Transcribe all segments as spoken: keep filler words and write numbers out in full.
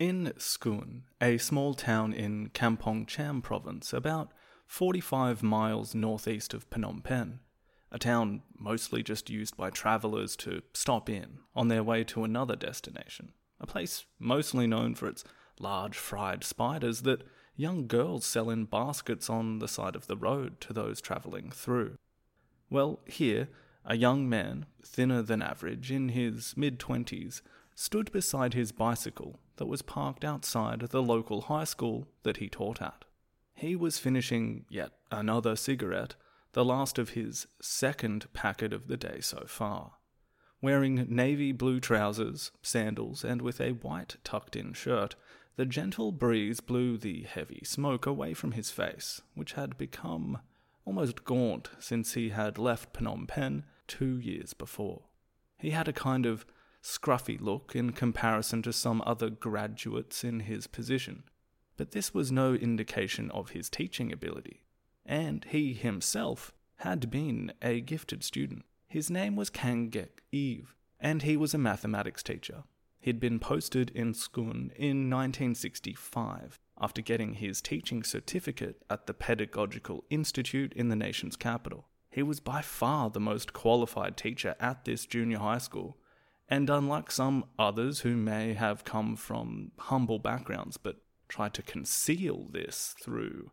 In Skun, a small town in Kampong Cham province, about forty-five miles northeast of Phnom Penh, a town mostly just used by travellers to stop in on their way to another destination, a place mostly known for its large fried spiders that young girls sell in baskets on the side of the road to those travelling through. Well, here, a young man, thinner than average, in his mid-twenties, stood beside his bicycle that was parked outside the local high school that he taught at. He was finishing yet another cigarette, the last of his second packet of the day so far. Wearing navy blue trousers, sandals, and with a white tucked-in shirt, the gentle breeze blew the heavy smoke away from his face, which had become almost gaunt since he had left Phnom Penh two years before. He had a kind of scruffy look in comparison to some other graduates in his position, but this was no indication of his teaching ability, and he himself had been a gifted student. His name was Kangek Eve, and he was a mathematics teacher. He'd been posted in Skun in nineteen sixty-five, after getting his teaching certificate at the Pedagogical Institute in the nation's capital. He was by far the most qualified teacher at this junior high school, and unlike some others who may have come from humble backgrounds but tried to conceal this through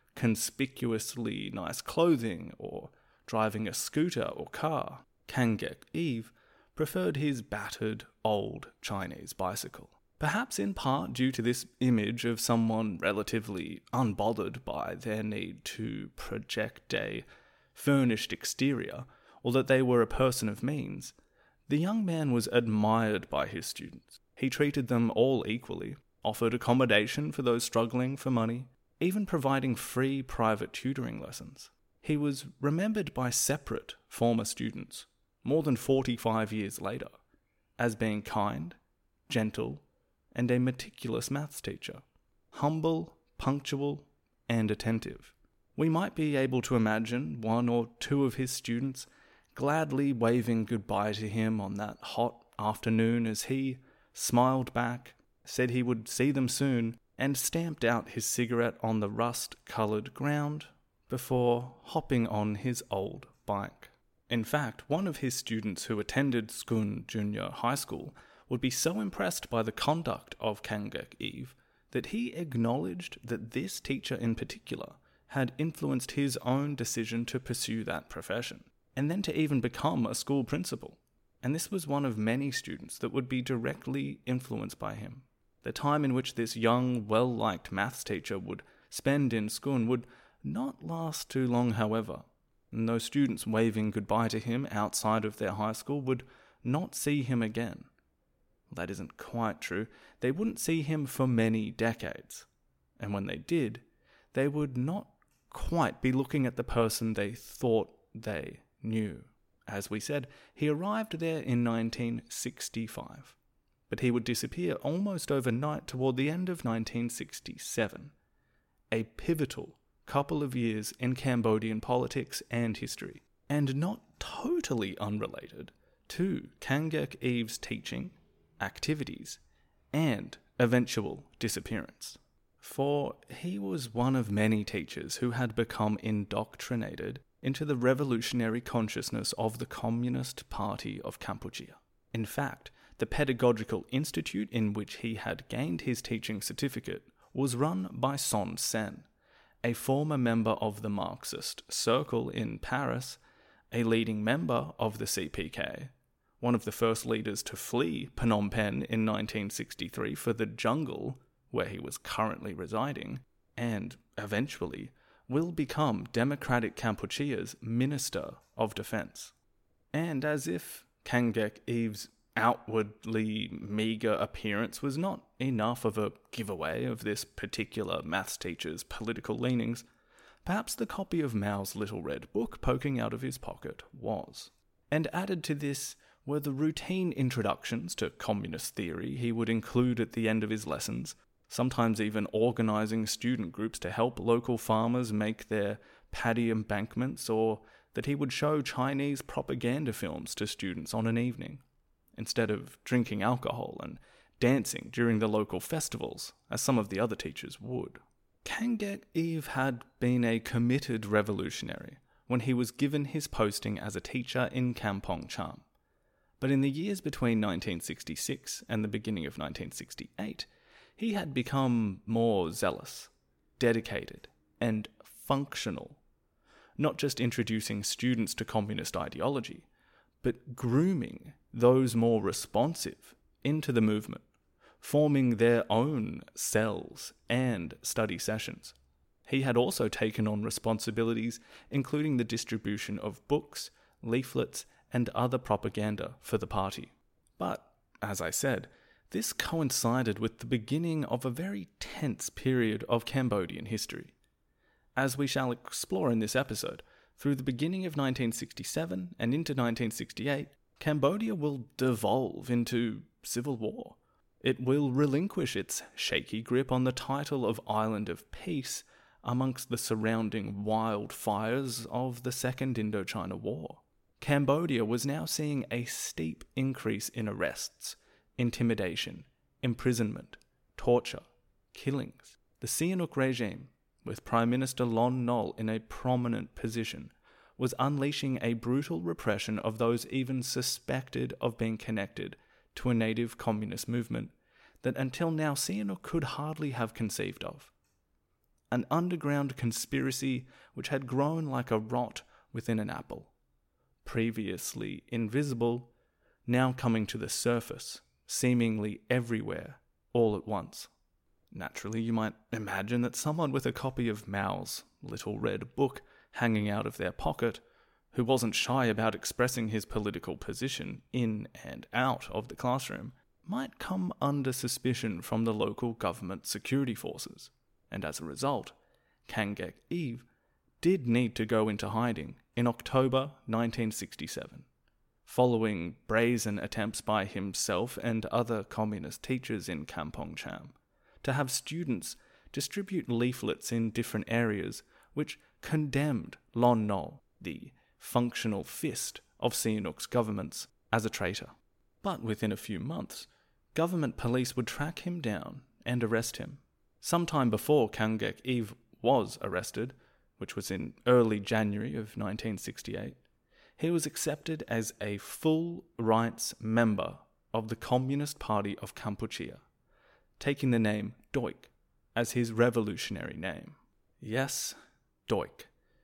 conspicuously nice clothing or driving a scooter or car, Kangek Eve preferred his battered, old Chinese bicycle. Perhaps in part due to this image of someone relatively unbothered by their need to project a furnished exterior, or that they were a person of means, the young man was admired by his students. He treated them all equally, offered accommodation for those struggling for money, even providing free private tutoring lessons. He was remembered by separate former students, more than forty-five years later, as being kind, gentle, and a meticulous maths teacher, humble, punctual, and attentive. We might be able to imagine one or two of his students gladly waving goodbye to him on that hot afternoon as he smiled back, said he would see them soon, and stamped out his cigarette on the rust-coloured ground before hopping on his old bike. In fact, one of his students who attended Skun Junior High School would be so impressed by the conduct of Kangek Eve that he acknowledged that this teacher in particular had influenced his own decision to pursue that profession, and then to even become a school principal. And this was one of many students that would be directly influenced by him. The time in which this young, well-liked maths teacher would spend in Skun would not last too long, however, and those students waving goodbye to him outside of their high school would not see him again. Well, that isn't quite true. They wouldn't see him for many decades, and when they did, they would not quite be looking at the person they thought they knew. As we said, he arrived there in nineteen sixty-five, but he would disappear almost overnight toward the end of nineteen sixty-seven, a pivotal couple of years in Cambodian politics and history, and not totally unrelated to Kangek Eve's teaching, activities, and eventual disappearance. For he was one of many teachers who had become indoctrinated into the revolutionary consciousness of the Communist Party of Kampuchea. In fact, the Pedagogical Institute in which he had gained his teaching certificate was run by Son Sen, a former member of the Marxist Circle in Paris, a leading member of the C P K, one of the first leaders to flee Phnom Penh in nineteen sixty-three for the jungle where he was currently residing, and, eventually, will become Democratic Kampuchea's Minister of Defense. And as if Kangek Eve's outwardly meagre appearance was not enough of a giveaway of this particular maths teacher's political leanings, perhaps the copy of Mao's Little Red Book poking out of his pocket was. And added to this were the routine introductions to communist theory he would include at the end of his lessons, sometimes even organising student groups to help local farmers make their paddy embankments, or that he would show Chinese propaganda films to students on an evening, instead of drinking alcohol and dancing during the local festivals, as some of the other teachers would. Kangek Eve had been a committed revolutionary when he was given his posting as a teacher in Kampong Cham. But in the years between nineteen sixty-six and the beginning of nineteen sixty-eight, he had become more zealous, dedicated, and functional, not just introducing students to communist ideology, but grooming those more responsive into the movement, forming their own cells and study sessions. He had also taken on responsibilities including the distribution of books, leaflets, and other propaganda for the party. But, as I said, this coincided with the beginning of a very tense period of Cambodian history. As we shall explore in this episode, through the beginning of nineteen sixty-seven and into nineteen sixty-eight, Cambodia will devolve into civil war. It will relinquish its shaky grip on the title of Island of Peace amongst the surrounding wildfires of the Second Indochina War. Cambodia was now seeing a steep increase in arrests, intimidation, imprisonment, torture, killings. The Sihanouk regime, with Prime Minister Lon Nol in a prominent position, was unleashing a brutal repression of those even suspected of being connected to a native communist movement that until now Sihanouk could hardly have conceived of. An underground conspiracy which had grown like a rot within an apple. Previously invisible, now coming to the surface, seemingly everywhere, all at once. Naturally, you might imagine that someone with a copy of Mao's little red book hanging out of their pocket, who wasn't shy about expressing his political position in and out of the classroom, might come under suspicion from the local government security forces, and as a result, Kangek Eve did need to go into hiding in October nineteen sixty-seven, following brazen attempts by himself and other communist teachers in Kampong Cham to have students distribute leaflets in different areas which condemned Lon Nol, the functional fist of Sihanouk's governments, as a traitor. But within a few months, government police would track him down and arrest him. Sometime before Kangek Eve was arrested, which was in early January of nineteen sixty-eight, he was accepted as a full rights member of the Communist Party of Kampuchea, taking the name Doik as his revolutionary name. Yes, Doik.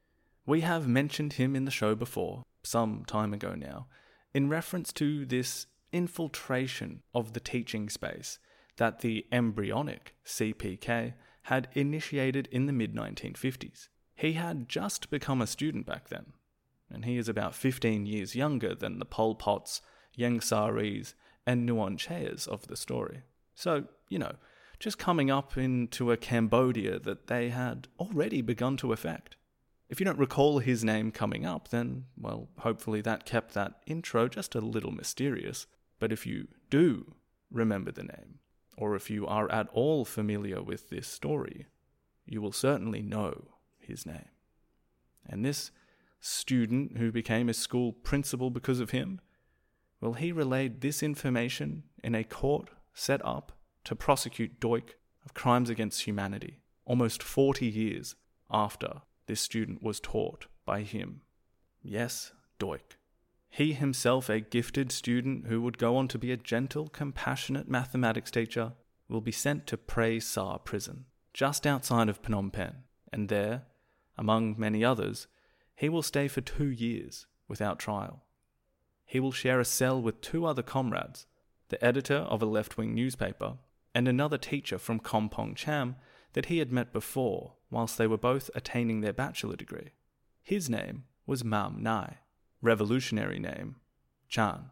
We have mentioned him in the show before, some time ago now, in reference to this infiltration of the teaching space that the embryonic C P K had initiated in the mid nineteen fifties. He had just become a student back then, and he is about fifteen years younger than the Pol Pots, Ieng Saris, and Nuon Cheas of the story. So, you know, just coming up into a Cambodia that they had already begun to affect. If you don't recall his name coming up, then, well, hopefully that kept that intro just a little mysterious. But if you do remember the name, or if you are at all familiar with this story, you will certainly know his name. And this student who became a school principal because of him, well, he relayed this information in a court set up to prosecute Doik of crimes against humanity, almost forty years after this student was taught by him. Yes, Doik. He himself, a gifted student who would go on to be a gentle, compassionate mathematics teacher, will be sent to Prey Sar prison, just outside of Phnom Penh, and there, among many others, he will stay for two years without trial. He will share a cell with two other comrades, the editor of a left-wing newspaper and another teacher from Kampong Cham that he had met before whilst they were both attaining their bachelor degree. His name was Mam Nai, revolutionary name Chan.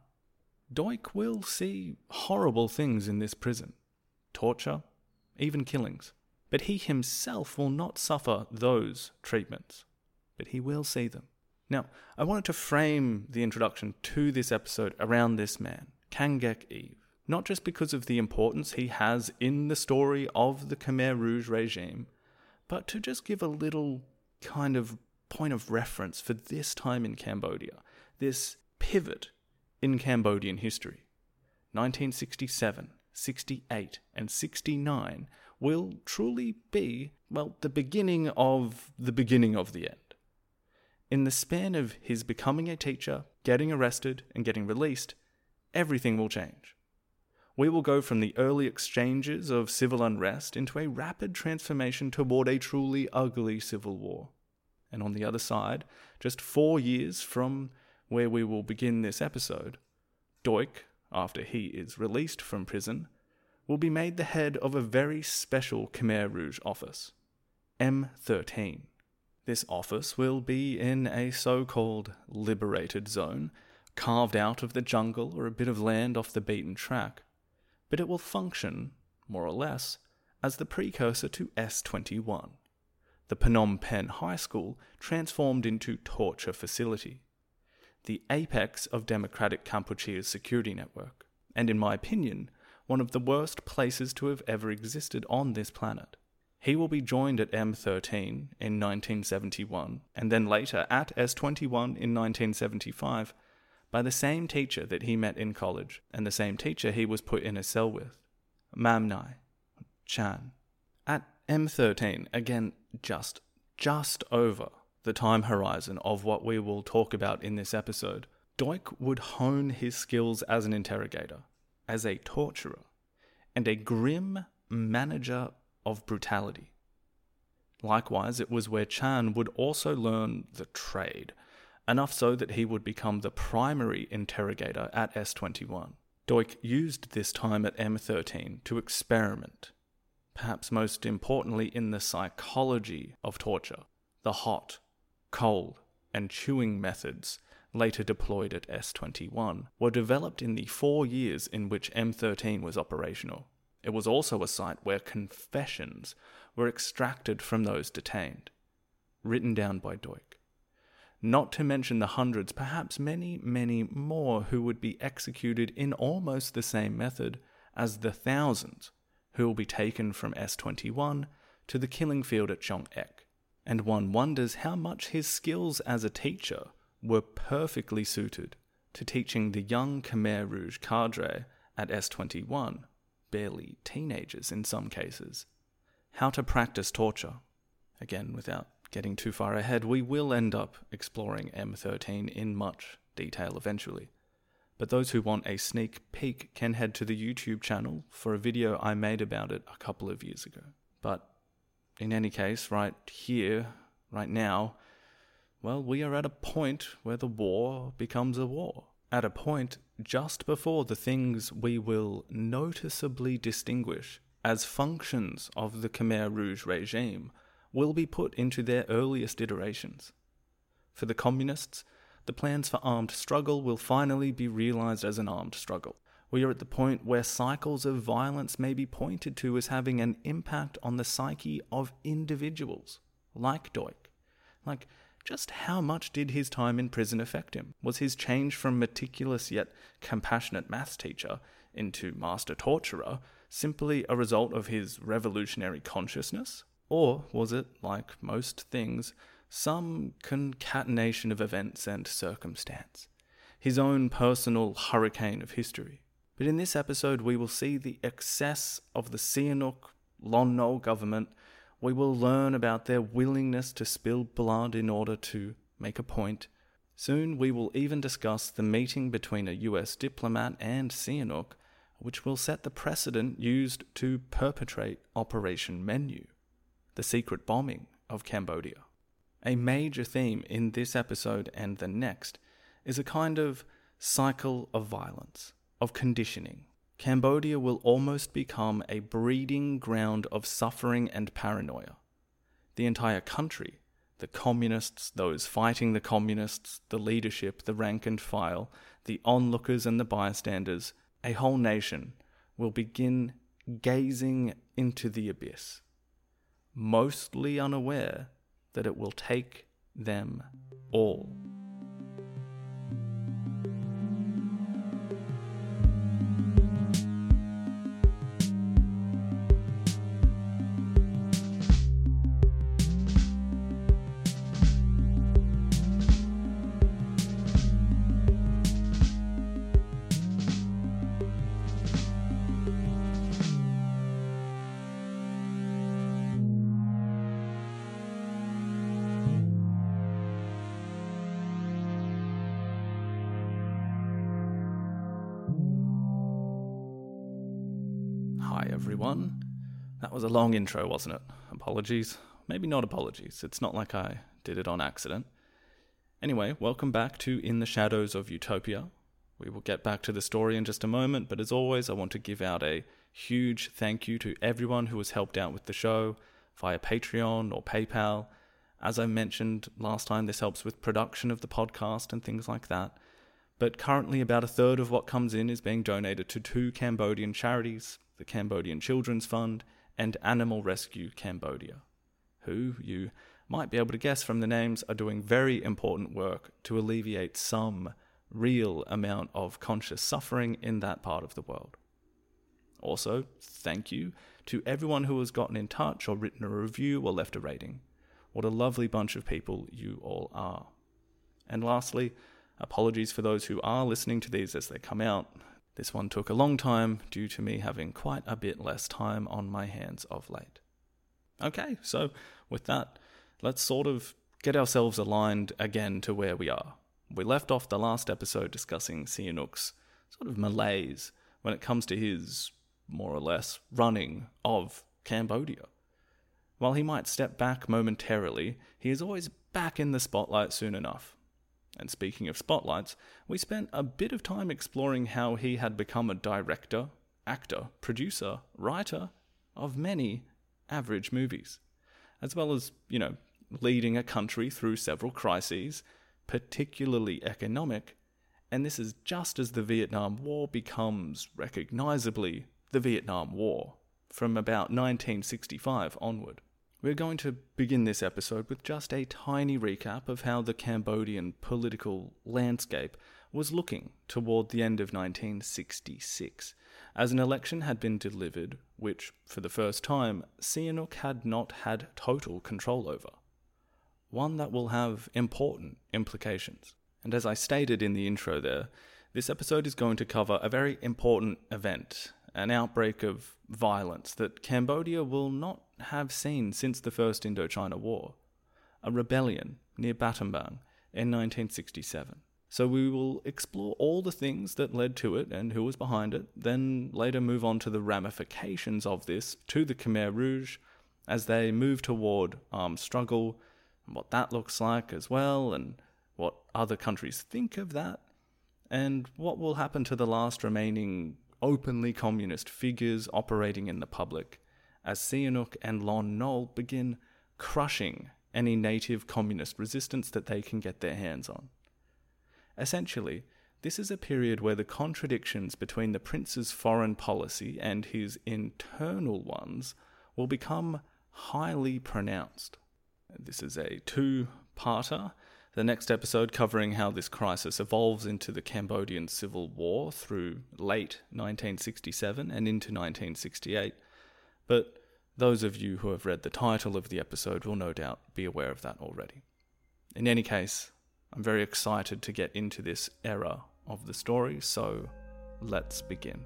Doik will see horrible things in this prison, torture, even killings. But he himself will not suffer those treatments, but he will see them. Now, I wanted to frame the introduction to this episode around this man, Kangek Eve, not just because of the importance he has in the story of the Khmer Rouge regime, but to just give a little kind of point of reference for this time in Cambodia, this pivot in Cambodian history. nineteen sixty-seven, sixty-eight, and sixty-nine will truly be, well, the beginning of the beginning of the end. In the span of his becoming a teacher, getting arrested, and getting released, everything will change. We will go from the early exchanges of civil unrest into a rapid transformation toward a truly ugly civil war. And on the other side, just four years from where we will begin this episode, Duch, after he is released from prison, will be made the head of a very special Khmer Rouge office, M thirteen. This office will be in a so-called liberated zone, carved out of the jungle or a bit of land off the beaten track, but it will function, more or less, as the precursor to S twenty-one, the Phnom Penh High School transformed into torture facility, the apex of Democratic Kampuchea's security network, and in my opinion, one of the worst places to have ever existed on this planet. He will be joined at M thirteen in nineteen seventy-one, and then later at S twenty-one in nineteen seventy-five, by the same teacher that he met in college, and the same teacher he was put in a cell with, Mam Nai Chan. At M thirteen, again, just, just over the time horizon of what we will talk about in this episode, Duch would hone his skills as an interrogator, as a torturer, and a grim manager of brutality. Likewise, it was where Chan would also learn the trade, enough so that he would become the primary interrogator at S twenty-one. Duch used this time at M thirteen to experiment, perhaps most importantly in the psychology of torture. The hot, cold, and chewing methods later deployed at S twenty-one were developed in the four years in which M thirteen was operational. It was also a site where confessions were extracted from those detained, written down by Duch. Not to mention the hundreds, perhaps many, many more who would be executed in almost the same method as the thousands who will be taken from S twenty-one to the killing field at Chong Ek. And one wonders how much his skills as a teacher were perfectly suited to teaching the young Khmer Rouge cadre at S twenty-one, barely teenagers in some cases, how to practice torture. Again, without getting too far ahead, we will end up exploring M thirteen in much detail eventually. But those who want a sneak peek can head to the YouTube channel for a video I made about it a couple of years ago. But in any case, right here, right now, well, we are at a point where the war becomes a war. At a point just before the things we will noticeably distinguish as functions of the Khmer Rouge regime will be put into their earliest iterations. For the communists, the plans for armed struggle will finally be realized as an armed struggle. We are at the point where cycles of violence may be pointed to as having an impact on the psyche of individuals, like Duch. Like, just how much did his time in prison affect him? Was his change from meticulous yet compassionate maths teacher into master torturer simply a result of his revolutionary consciousness? Or was it, like most things, some concatenation of events and circumstance, his own personal hurricane of history? But in this episode we will see the excess of the Sihanouk Lon Nol government. We will learn about their willingness to spill blood in order to make a point. Soon we will even discuss the meeting between a U S diplomat and Sihanouk, which will set the precedent used to perpetrate Operation Menu, the secret bombing of Cambodia. A major theme in this episode and the next is a kind of cycle of violence, of conditioning. Cambodia will almost become a breeding ground of suffering and paranoia. The entire country, the communists, those fighting the communists, the leadership, the rank and file, the onlookers and the bystanders, a whole nation will begin gazing into the abyss, mostly unaware that it will take them all. everyone. That was a long intro, wasn't it? Apologies. Maybe not apologies. It's not like I did it on accident. Anyway, welcome back to In the Shadows of Utopia. We will get back to the story in just a moment, but as always, I want to give out a huge thank you to everyone who has helped out with the show via Patreon or PayPal. As I mentioned last time, this helps with production of the podcast and things like that. But currently, about a third of what comes in is being donated to two Cambodian charities, the Cambodian Children's Fund and Animal Rescue Cambodia, who, you might be able to guess from the names, are doing very important work to alleviate some real amount of conscious suffering in that part of the world. Also, thank you to everyone who has gotten in touch or written a review or left a rating. What a lovely bunch of people you all are. And lastly, apologies for those who are listening to these as they come out. This one took a long time due to me having quite a bit less time on my hands of late. Okay, so with that, let's sort of get ourselves aligned again to where we are. We left off the last episode discussing Sihanouk's sort of malaise when it comes to his, more or less, running of Cambodia. While he might step back momentarily, he is always back in the spotlight soon enough. And speaking of spotlights, we spent a bit of time exploring how he had become a director, actor, producer, writer of many average movies, as well as, you know, leading a country through several crises, particularly economic, and this is just as the Vietnam War becomes recognizably the Vietnam War, from about nineteen sixty-five onward. We're going to begin this episode with just a tiny recap of how the Cambodian political landscape was looking toward the end of nineteen sixty-six, as an election had been delivered which, for the first time, Sihanouk had not had total control over. One that will have important implications. And as I stated in the intro there, this episode is going to cover a very important event, an outbreak of violence that Cambodia will not have seen since the First Indochina War, a rebellion near Battambang in nineteen sixty-seven. So we will explore all the things that led to it and who was behind it, then later move on to the ramifications of this to the Khmer Rouge as they move toward armed struggle, and what that looks like as well, and what other countries think of that, and what will happen to the last remaining openly communist figures operating in the public, as Sihanouk and Lon Nol begin crushing any native communist resistance that they can get their hands on. Essentially, this is a period where the contradictions between the prince's foreign policy and his internal ones will become highly pronounced. This is a two-parter. The next episode covering how this crisis evolves into the Cambodian Civil War through late nineteen sixty-seven and into nineteen sixty-eight. But those of you who have read the title of the episode will no doubt be aware of that already. In any case, I'm very excited to get into this era of the story, so let's begin.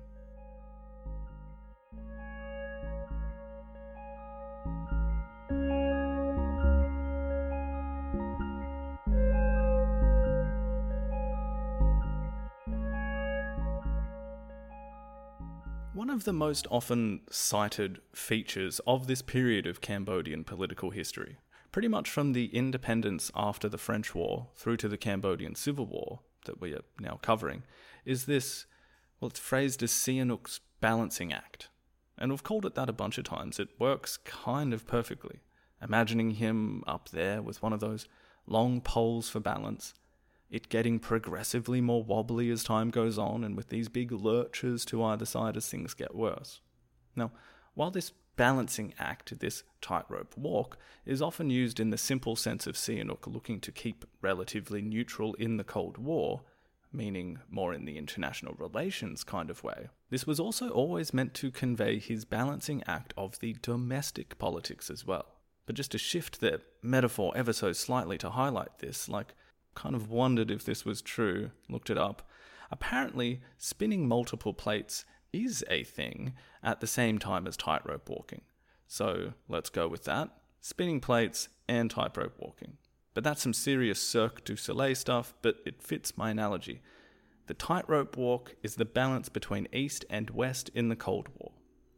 One of the most often cited features of this period of Cambodian political history, pretty much from the independence after the French War through to the Cambodian Civil War that we are now covering, is this, well, it's phrased as Sihanouk's balancing act. And we've called it that a bunch of times. It works kind of perfectly. Imagining him up there with one of those long poles for balance, it getting progressively more wobbly as time goes on, and with these big lurches to either side as things get worse. Now, while this balancing act, this tightrope walk, is often used in the simple sense of Sihanouk looking to keep relatively neutral in the Cold War, meaning more in the international relations kind of way, this was also always meant to convey his balancing act of the domestic politics as well. But just to shift the metaphor ever so slightly to highlight this, like, kind of wondered if this was true, looked it up. Apparently, spinning multiple plates is a thing at the same time as tightrope walking. So let's go with that. Spinning plates and tightrope walking. But that's some serious Cirque du Soleil stuff, but it fits my analogy. The tightrope walk is the balance between East and West in the Cold War.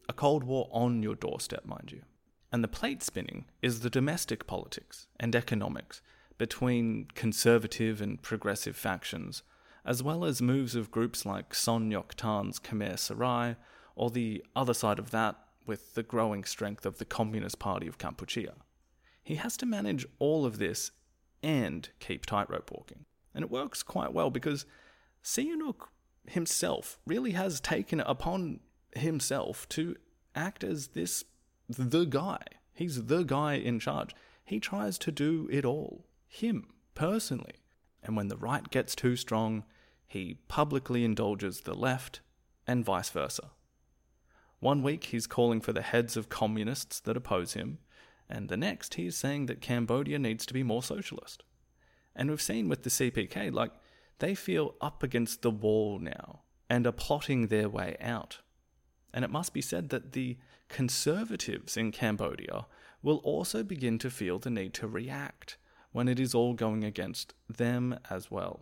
A Cold War on your doorstep, mind you. And the plate spinning is the domestic politics and economics between conservative and progressive factions, as well as moves of groups like Son Yat-sen's Khmer Sarai, or the other side of that with the growing strength of the Communist Party of Kampuchea. He has to manage all of this and keep tightrope walking. And it works quite well because Sihanouk himself really has taken it upon himself to act as this, the guy. He's the guy in charge. He tries to do it all. Him, personally. And when the right gets too strong, he publicly indulges the left, and vice versa. One week he's calling for the heads of communists that oppose him, and the next he is saying that Cambodia needs to be more socialist. And we've seen with the C P K, like, they feel up against the wall now, and are plotting their way out. And it must be said that the conservatives in Cambodia will also begin to feel the need to react when it is all going against them as well.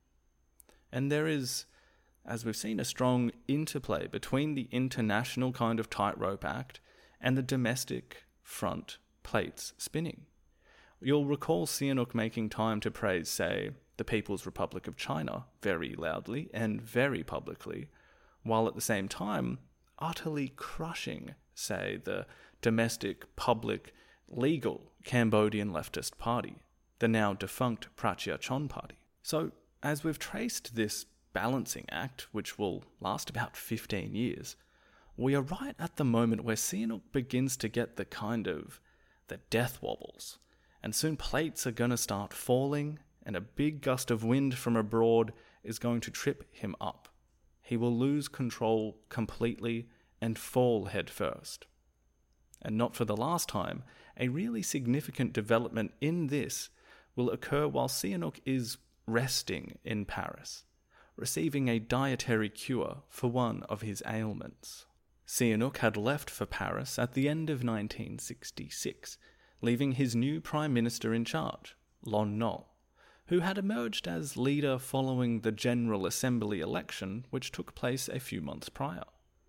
And there is, as we've seen, a strong interplay between the international kind of tightrope act and the domestic front plates spinning. You'll recall Sihanouk making time to praise, say, the People's Republic of China very loudly and very publicly, while at the same time utterly crushing, say, the domestic, public, legal Cambodian leftist party, the now defunct Pracha Chon party. So, as we've traced this balancing act, which will last about fifteen years, we are right at the moment where Sihanouk begins to get the kind of the death wobbles, and soon plates are going to start falling, and a big gust of wind from abroad is going to trip him up. He will lose control completely and fall headfirst. And not for the last time, a really significant development in this will occur while Sihanouk is resting in Paris, receiving a dietary cure for one of his ailments. Sihanouk had left for Paris at the end of nineteen sixty-six, leaving his new prime minister in charge, Lon Nol, who had emerged as leader following the General Assembly election which took place a few months prior.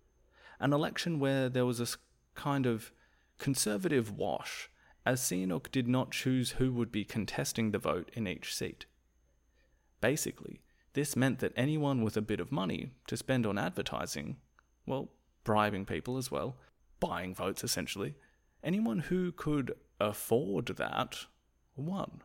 An election where there was a kind of conservative wash, as Sihanouk did not choose who would be contesting the vote in each seat. Basically, this meant that anyone with a bit of money to spend on advertising, well, bribing people as well, buying votes essentially, anyone who could afford that won.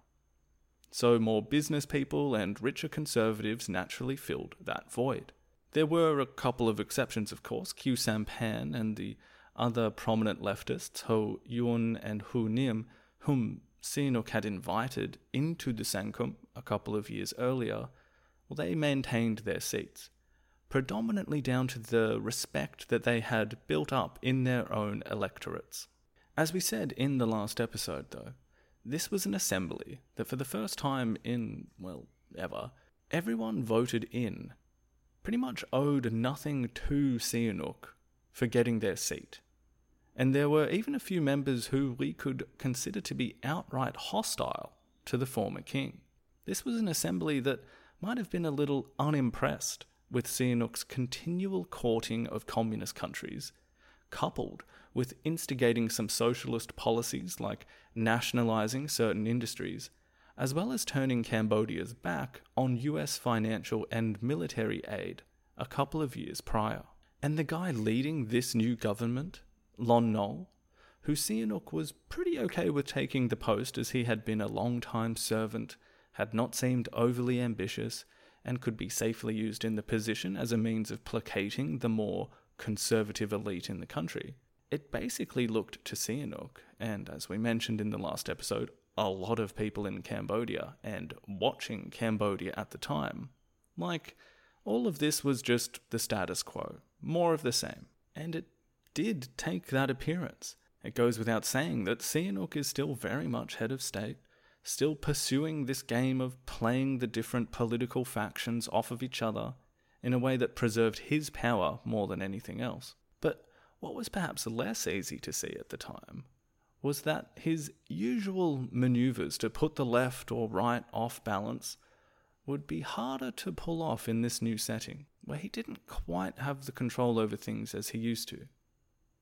So more business people and richer conservatives naturally filled that void. There were a couple of exceptions, of course, Khieu Samphan and the other prominent leftists, Ho Yun and Hu Nim, whom Sihanouk had invited into the Sangkum a couple of years earlier. Well, they maintained their seats, predominantly down to the respect that they had built up in their own electorates. As we said in the last episode, though, this was an assembly that for the first time in, well, ever, everyone voted in, pretty much owed nothing to Sihanouk for getting their seat. And there were even a few members who we could consider to be outright hostile to the former king. This was an assembly that might have been a little unimpressed with Sihanouk's continual courting of communist countries, coupled with instigating some socialist policies like nationalizing certain industries, as well as turning Cambodia's back on U S financial and military aid a couple of years prior. And the guy leading this new government, Lon Nol, who Sihanouk was pretty okay with taking the post as he had been a long-time servant, had not seemed overly ambitious, and could be safely used in the position as a means of placating the more conservative elite in the country. It basically looked to Sihanouk, and as we mentioned in the last episode, a lot of people in Cambodia and watching Cambodia at the time, like all of this was just the status quo, more of the same. And it did take that appearance. It goes without saying that Sihanouk is still very much head of state, still pursuing this game of playing the different political factions off of each other in a way that preserved his power more than anything else. But what was perhaps less easy to see at the time was that his usual maneuvers to put the left or right off balance would be harder to pull off in this new setting, where he didn't quite have the control over things as he used to.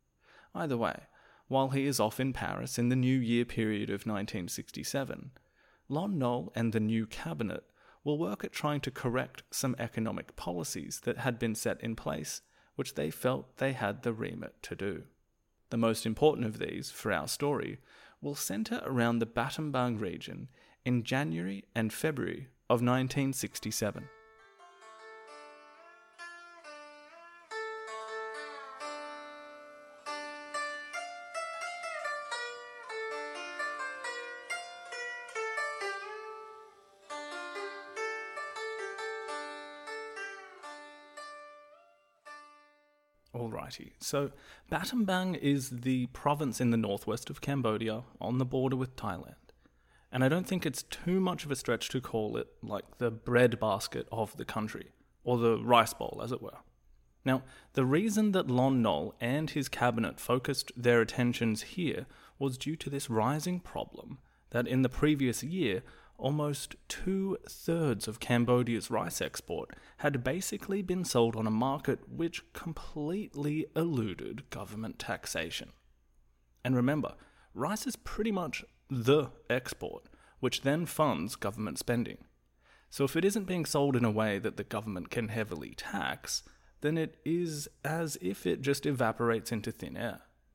Either way, while he is off in Paris in the New Year period of nineteen sixty-seven, Lon Nol and the new cabinet will work at trying to correct some economic policies that had been set in place, which they felt they had the remit to do. The most important of these, for our story, will centre around the Battambang region in January and February of nineteen sixty-seven. Alrighty, so Battambang is the province in the northwest of Cambodia on the border with Thailand. And I don't think it's too much of a stretch to call it like the breadbasket of the country, or the rice bowl as it were. Now, the reason that Lon Nol and his cabinet focused their attentions here was due to this rising problem that in the previous year, almost two-thirds of Cambodia's rice export had basically been sold on a market which completely eluded government taxation. And remember, rice is pretty much the export, which then funds government spending. So if it isn't being sold in a way that the government can heavily tax, then it is as if it just evaporates into thin air.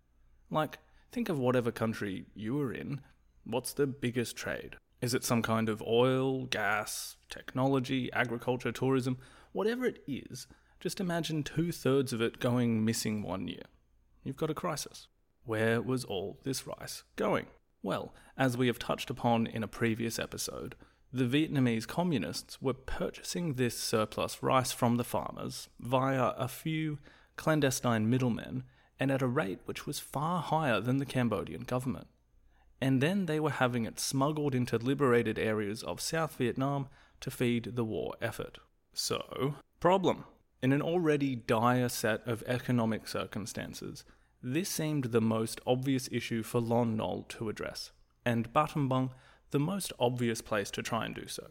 Like, think of whatever country you are in. What's the biggest trade? Is it some kind of oil, gas, technology, agriculture, tourism? Whatever it is, just imagine two-thirds of it going missing one year. You've got a crisis. Where was all this rice going? Well, as we have touched upon in a previous episode, the Vietnamese communists were purchasing this surplus rice from the farmers via a few clandestine middlemen and at a rate which was far higher than the Cambodian government. And then they were having it smuggled into liberated areas of South Vietnam to feed the war effort. So, problem. In an already dire set of economic circumstances, this seemed the most obvious issue for Lon Nol to address, and Battambang the most obvious place to try and do so.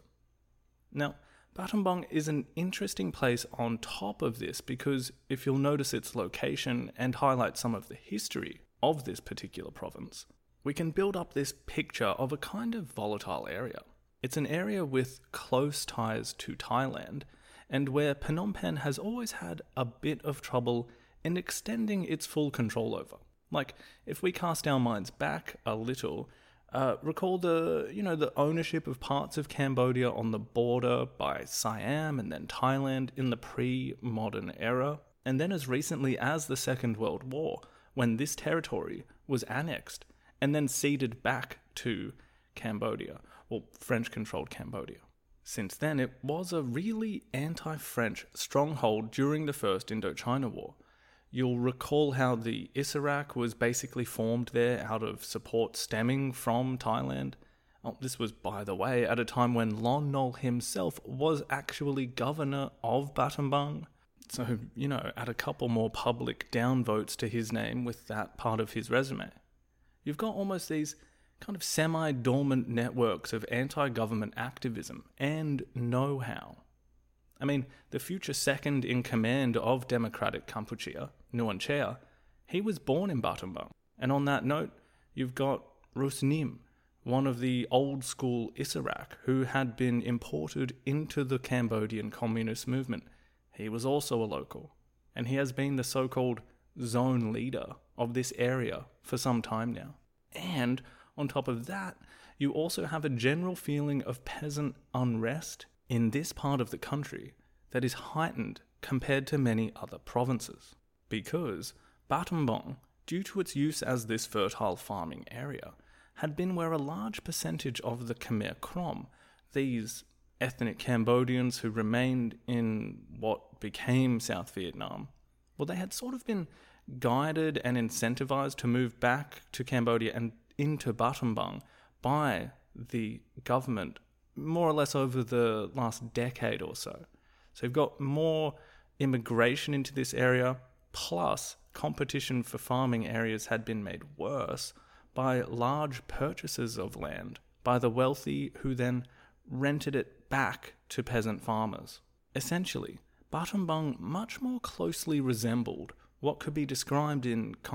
Now, Battambang is an interesting place on top of this because if you'll notice its location and highlight some of the history of this particular province, we can build up this picture of a kind of volatile area. It's an area with close ties to Thailand, and where Phnom Penh has always had a bit of trouble in extending its full control over. Like, if we cast our minds back a little, uh, recall the, you know, the ownership of parts of Cambodia on the border by Siam and then Thailand in the pre-modern era, and then as recently as the Second World War, when this territory was annexed and then ceded back to Cambodia, or French-controlled Cambodia. Since then, it was a really anti-French stronghold during the First Indochina War. You'll recall how the Issarak was basically formed there out of support stemming from Thailand. Oh, this was, by the way, at a time when Lon Nol himself was actually governor of Battambang. So, you know, add a couple more public downvotes to his name with that part of his resume. You've got almost these kind of semi-dormant networks of anti-government activism and know-how. I mean, the future second-in-command of Democratic Kampuchea, Nuon Chea, he was born in Battambang. And on that note, you've got Rus Nim, one of the old-school Issarak, who had been imported into the Cambodian communist movement. He was also a local, and he has been the so-called zone leader of this area for some time now. And on top of that, you also have a general feeling of peasant unrest in this part of the country that is heightened compared to many other provinces. Because Battambang, due to its use as this fertile farming area, had been where a large percentage of the Khmer Krom, these ethnic Cambodians who remained in what became South Vietnam, well, they had sort of been guided and incentivized to move back to Cambodia and into Battambang by the government more or less over the last decade or so. So you've got more immigration into this area, plus competition for farming areas had been made worse by large purchases of land by the wealthy who then rented it back to peasant farmers. Essentially, Battambang much more closely resembled what could be described in kind of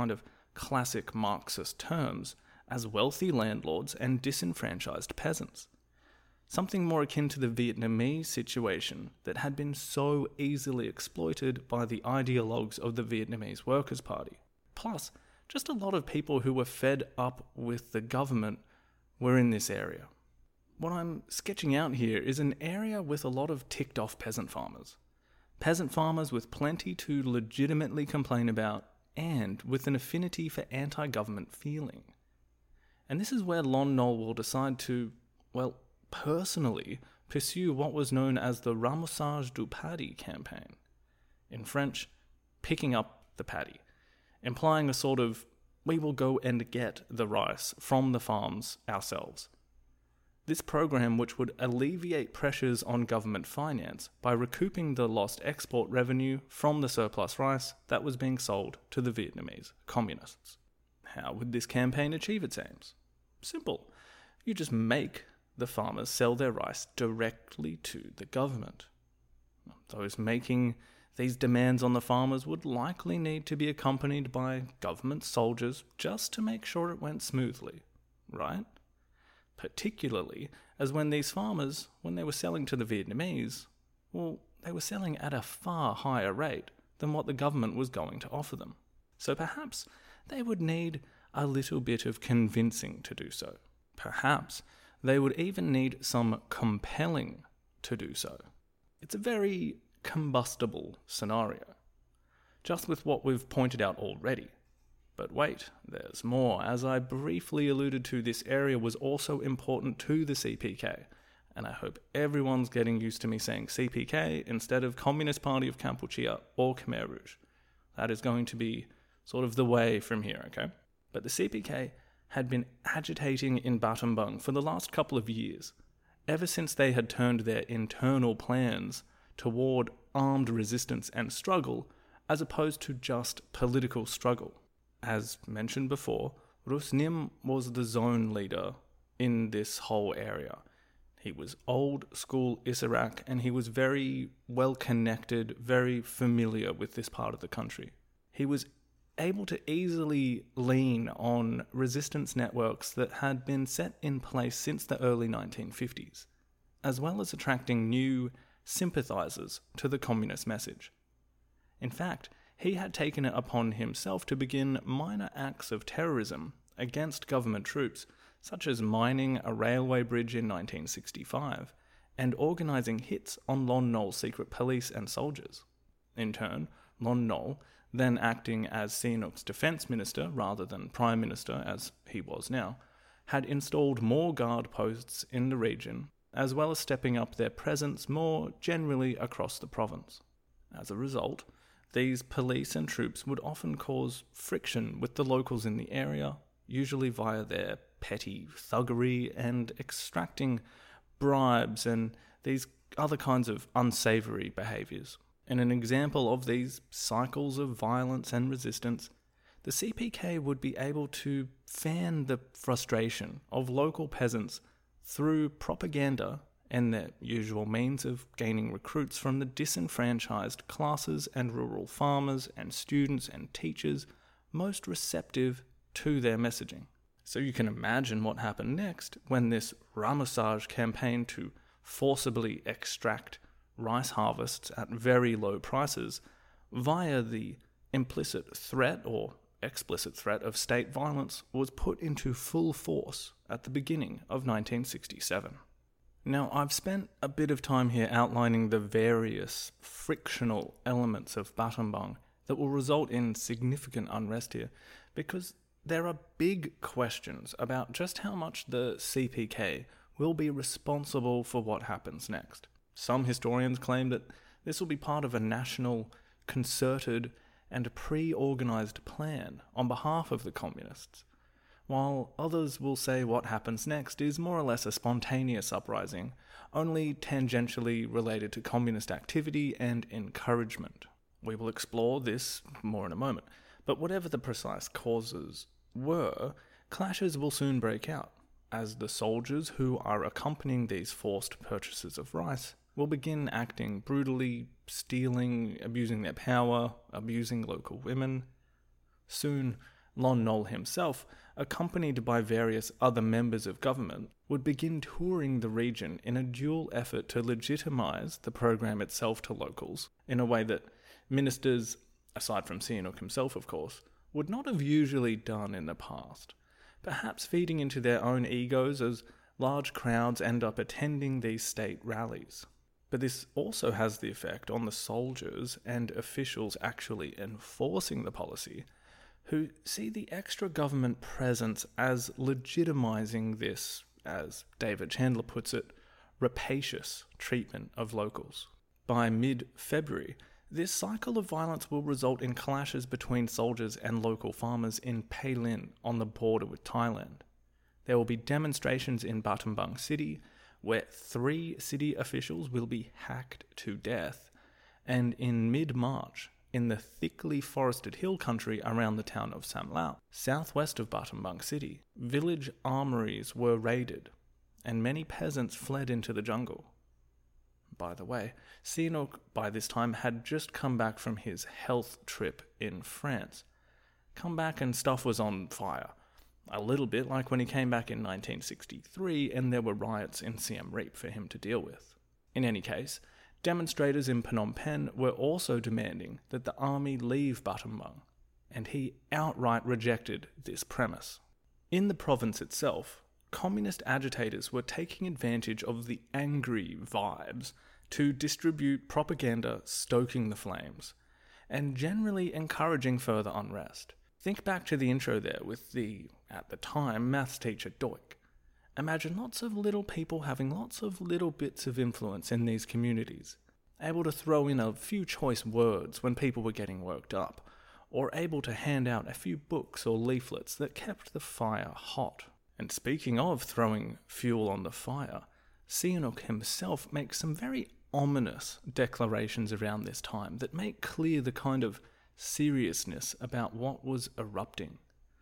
classic Marxist terms, as wealthy landlords and disenfranchised peasants. Something more akin to the Vietnamese situation that had been so easily exploited by the ideologues of the Vietnamese Workers' Party. Plus, just a lot of people who were fed up with the government were in this area. What I'm sketching out here is an area with a lot of ticked-off peasant farmers. Peasant farmers with plenty to legitimately complain about and with an affinity for anti-government feeling. And this is where Lon Nol will decide to, well, personally pursue what was known as the Ramassage du Paddy campaign. In French, picking up the paddy, implying a sort of, we will go and get the rice from the farms ourselves. This program, which would alleviate pressures on government finance by recouping the lost export revenue from the surplus rice that was being sold to the Vietnamese communists. How would this campaign achieve its aims? Simple. You just make the farmers sell their rice directly to the government. Those making these demands on the farmers would likely need to be accompanied by government soldiers just to make sure it went smoothly, right? Particularly as when these farmers, when they were selling to the Vietnamese, well, they were selling at a far higher rate than what the government was going to offer them. So perhaps they would need a little bit of convincing to do so. Perhaps they would even need some compelling to do so. It's a very combustible scenario, just with what we've pointed out already. But wait, there's more. As I briefly alluded to, this area was also important to the C P K, and I hope everyone's getting used to me saying C P K instead of Communist Party of Kampuchea or Khmer Rouge. That is going to be sort of the way from here, okay? But the C P K had been agitating in Battambang for the last couple of years, ever since they had turned their internal plans toward armed resistance and struggle, as opposed to just political struggle. As mentioned before, Rus Nim was the zone leader in this whole area. He was old school Isarak, and he was very well connected, very familiar with this part of the country. He was able to easily lean on resistance networks that had been set in place since the early nineteen fifties, as well as attracting new sympathizers to the communist message. In fact, he had taken it upon himself to begin minor acts of terrorism against government troops, such as mining a railway bridge in nineteen sixty-five and organising hits on Lon Nol's secret police and soldiers. In turn, Lon Nol, then acting as Sihanouk's defence minister rather than prime minister as he was now, had installed more guard posts in the region, as well as stepping up their presence more generally across the province. As a result, these police and troops would often cause friction with the locals in the area, usually via their petty thuggery and extracting bribes and these other kinds of unsavoury behaviours. In an example of these cycles of violence and resistance, the C P K would be able to fan the frustration of local peasants through propaganda and their usual means of gaining recruits from the disenfranchised classes and rural farmers and students and teachers most receptive to their messaging. So you can imagine what happened next when this ramassage campaign to forcibly extract rice harvests at very low prices via the implicit threat or explicit threat of state violence was put into full force at the beginning of nineteen sixty-seven. Now, I've spent a bit of time here outlining the various frictional elements of Battambang that will result in significant unrest here, because there are big questions about just how much the C P K will be responsible for what happens next. Some historians claim that this will be part of a national, concerted, and pre-organised plan on behalf of the communists, while others will say what happens next is more or less a spontaneous uprising, only tangentially related to communist activity and encouragement. We will explore this more in a moment, but whatever the precise causes were, clashes will soon break out, as the soldiers who are accompanying these forced purchases of rice will begin acting brutally, stealing, abusing their power, abusing local women. Soon, Lon Nol himself, accompanied by various other members of government, would begin touring the region in a dual effort to legitimise the program itself to locals, in a way that ministers, aside from Sihanouk himself of course, would not have usually done in the past, perhaps feeding into their own egos as large crowds end up attending these state rallies. But this also has the effect on the soldiers and officials actually enforcing the policy, who see the extra government presence as legitimising this, as David Chandler puts it, rapacious treatment of locals. By mid-February, this cycle of violence will result in clashes between soldiers and local farmers in Pei Lin on the border with Thailand. There will be demonstrations in Battambang City, where three city officials will be hacked to death, and in mid-March, in the thickly forested hill country around the town of Sam Lau, southwest of Battambang City, village armories were raided, and many peasants fled into the jungle. By the way, Sihanouk by this time had just come back from his health trip in France. Come back and stuff was on fire. A little bit like when he came back in nineteen sixty-three and there were riots in Siem Reap for him to deal with. In any case, demonstrators in Phnom Penh were also demanding that the army leave Battambang, and he outright rejected this premise. In the province itself, communist agitators were taking advantage of the angry vibes to distribute propaganda stoking the flames, and generally encouraging further unrest. Think back to the intro there with the, at the time, maths teacher Doik. Imagine lots of little people having lots of little bits of influence in these communities, able to throw in a few choice words when people were getting worked up, or able to hand out a few books or leaflets that kept the fire hot. And speaking of throwing fuel on the fire, Sihanouk himself makes some very ominous declarations around this time that make clear the kind of seriousness about what was erupting.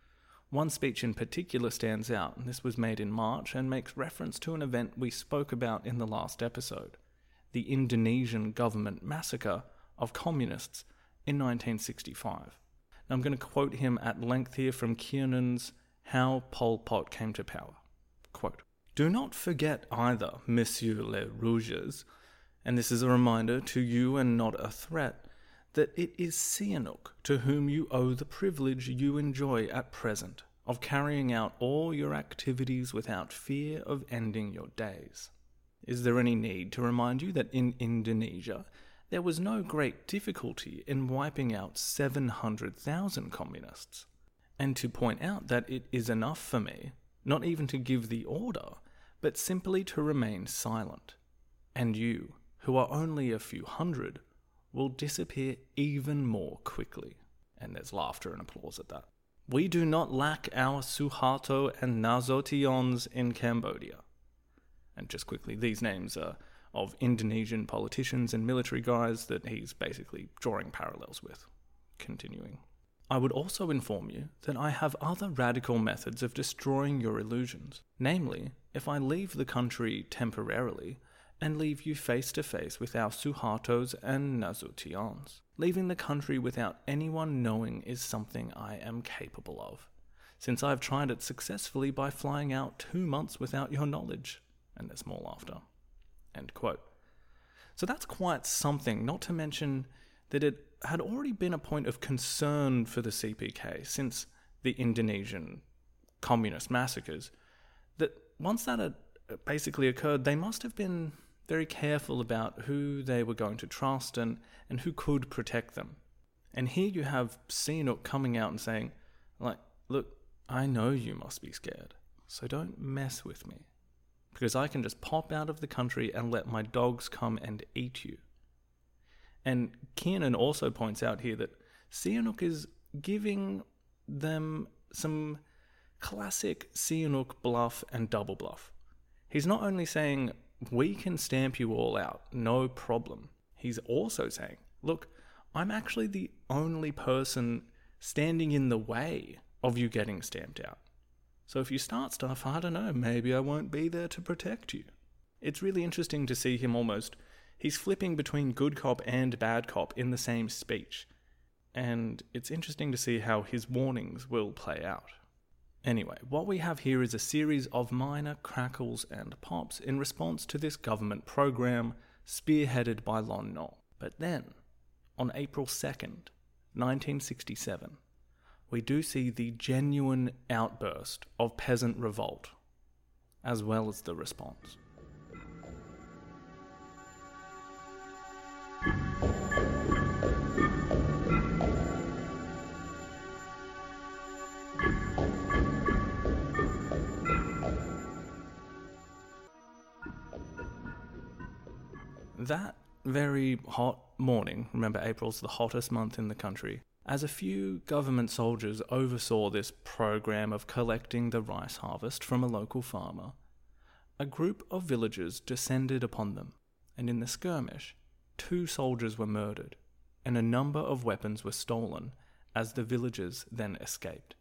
One speech in particular stands out, and this was made in March and makes reference to an event we spoke about in the last episode, the Indonesian government massacre of communists in nineteen sixty-five. Now I'm going to quote him at length here from Kiernan's How Pol Pot Came to Power. Quote, "Do not forget either, Monsieur les Rouges, and this is a reminder to you and not a threat, that it is Sihanouk to whom you owe the privilege you enjoy at present of carrying out all your activities without fear of ending your days. Is there any need to remind you that in Indonesia there was no great difficulty in wiping out seven hundred thousand communists? And to point out that it is enough for me, not even to give the order, but simply to remain silent. And you, who are only a few hundred, will disappear even more quickly." And there's laughter and applause at that. "We do not lack our Suharto and Nasutions in Cambodia." And just quickly, these names are of Indonesian politicians and military guys that he's basically drawing parallels with. Continuing. "I would also inform you that I have other radical methods of destroying your illusions. Namely, if I leave the country temporarily, and leave you face to face with our Suhartos and Nasutions. Leaving the country without anyone knowing is something I am capable of, since I've tried it successfully by flying out two months without your knowledge." And there's more laughter. End quote. So that's quite something, not to mention that it had already been a point of concern for the C P K since the Indonesian communist massacres, that once that had basically occurred, they must have been very careful about who they were going to trust and, and who could protect them. And here you have Sihanouk coming out and saying, like, look, I know you must be scared, so don't mess with me, because I can just pop out of the country and let my dogs come and eat you. And Kiernan also points out here that Sihanouk is giving them some classic Sihanouk bluff and double bluff. He's not only saying, we can stamp you all out, no problem. He's also saying, look, I'm actually the only person standing in the way of you getting stamped out. So if you start stuff, I don't know, maybe I won't be there to protect you. It's really interesting to see him almost, he's flipping between good cop and bad cop in the same speech. and it's interesting to see how his warnings will play out. Anyway, what we have here is a series of minor crackles and pops in response to this government program spearheaded by Lon Nol. But then, on April second, nineteen sixty-seven, we do see the genuine outburst of peasant revolt, as well as the response. That very hot morning, remember April's the hottest month in the country, as a few government soldiers oversaw this program of collecting the rice harvest from a local farmer, a group of villagers descended upon them, and in the skirmish, two soldiers were murdered, and a number of weapons were stolen as the villagers then escaped.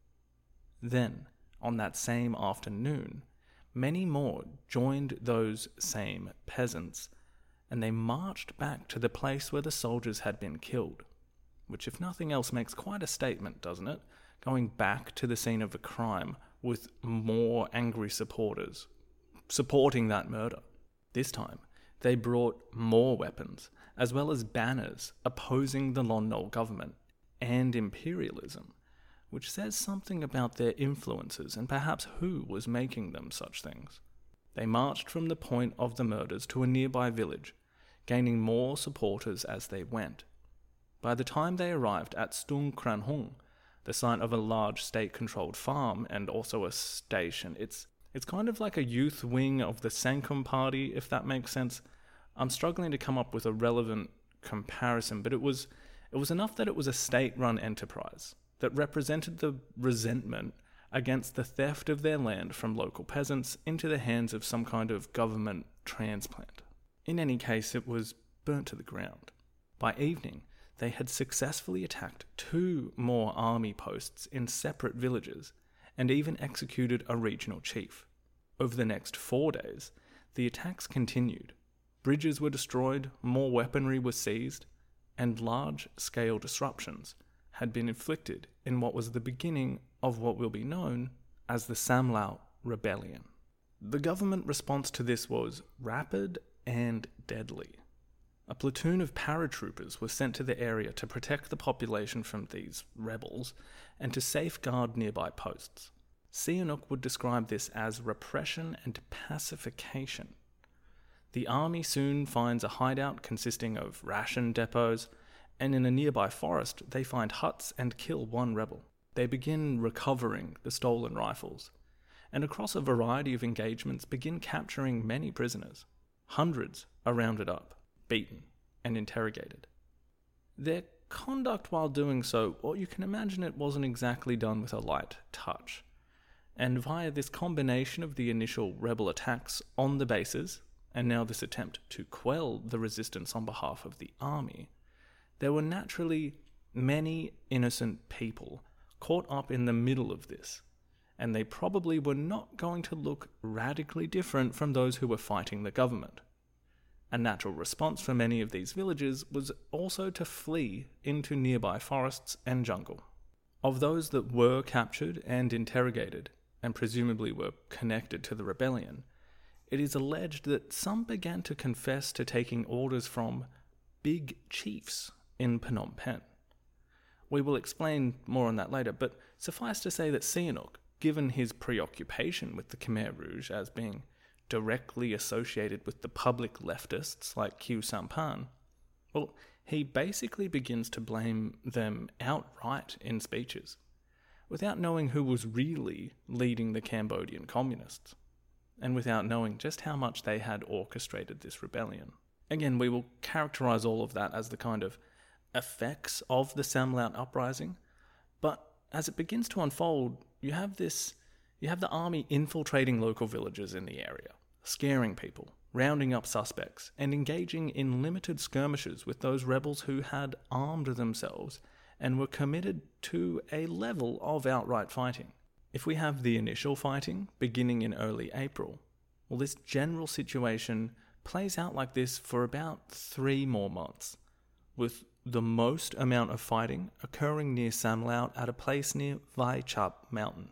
Then, on that same afternoon, many more joined those same peasants, and they marched back to the place where the soldiers had been killed, which if nothing else makes quite a statement, doesn't it? Going back to the scene of the crime with more angry supporters, supporting that murder. This time, they brought more weapons, as well as banners opposing the Lon Nol government and imperialism, which says something about their influences and perhaps who was making them such things. They marched from the point of the murders to a nearby village, gaining more supporters as they went. By the time they arrived at Stung Kran Hung, the site of a large state-controlled farm and also a station, it's it's kind of like a youth wing of the Sankum Party, if that makes sense. I'm struggling to come up with a relevant comparison, but it was it was enough that it was a state-run enterprise that represented the resentment against the theft of their land from local peasants into the hands of some kind of government transplant. In any case, it was burnt to the ground. By evening, they had successfully attacked two more army posts in separate villages and even executed a regional chief. Over the next four days, the attacks continued. Bridges were destroyed, more weaponry was seized, and large-scale disruptions had been inflicted in what was the beginning of what will be known as the Samlao Rebellion. The government response to this was rapid and deadly. A platoon of paratroopers was sent to the area to protect the population from these rebels and to safeguard nearby posts. Sihanouk would describe this as repression and pacification. The army soon finds a hideout consisting of ration depots, and in a nearby forest they find huts and kill one rebel. They begin recovering the stolen rifles, and across a variety of engagements begin capturing many prisoners. Hundreds are rounded up, beaten, and interrogated. Their conduct while doing so, well, you can imagine it wasn't exactly done with a light touch. And via this combination of the initial rebel attacks on the bases, and now this attempt to quell the resistance on behalf of the army, there were naturally many innocent people caught up in the middle of this, and they probably were not going to look radically different from those who were fighting the government. A natural response for many of these villages was also to flee into nearby forests and jungle. Of those that were captured and interrogated, and presumably were connected to the rebellion, it is alleged that some began to confess to taking orders from big chiefs in Phnom Penh. We will explain more on that later, but suffice to say that Sihanouk, given his preoccupation with the Khmer Rouge as being directly associated with the public leftists like Khieu Samphan, well, he basically begins to blame them outright in speeches, without knowing who was really leading the Cambodian communists, and without knowing just how much they had orchestrated this rebellion. Again, we will characterize all of that as the kind of effects of the Samlao uprising, but as it begins to unfold, you have this, you have the army infiltrating local villages in the area, scaring people, rounding up suspects, and engaging in limited skirmishes with those rebels who had armed themselves and were committed to a level of outright fighting. If we have the initial fighting beginning in early April, well, this general situation plays out like this for about three more months, with the most amount of fighting occurring near Samlaut at a place near Vaichap Mountain.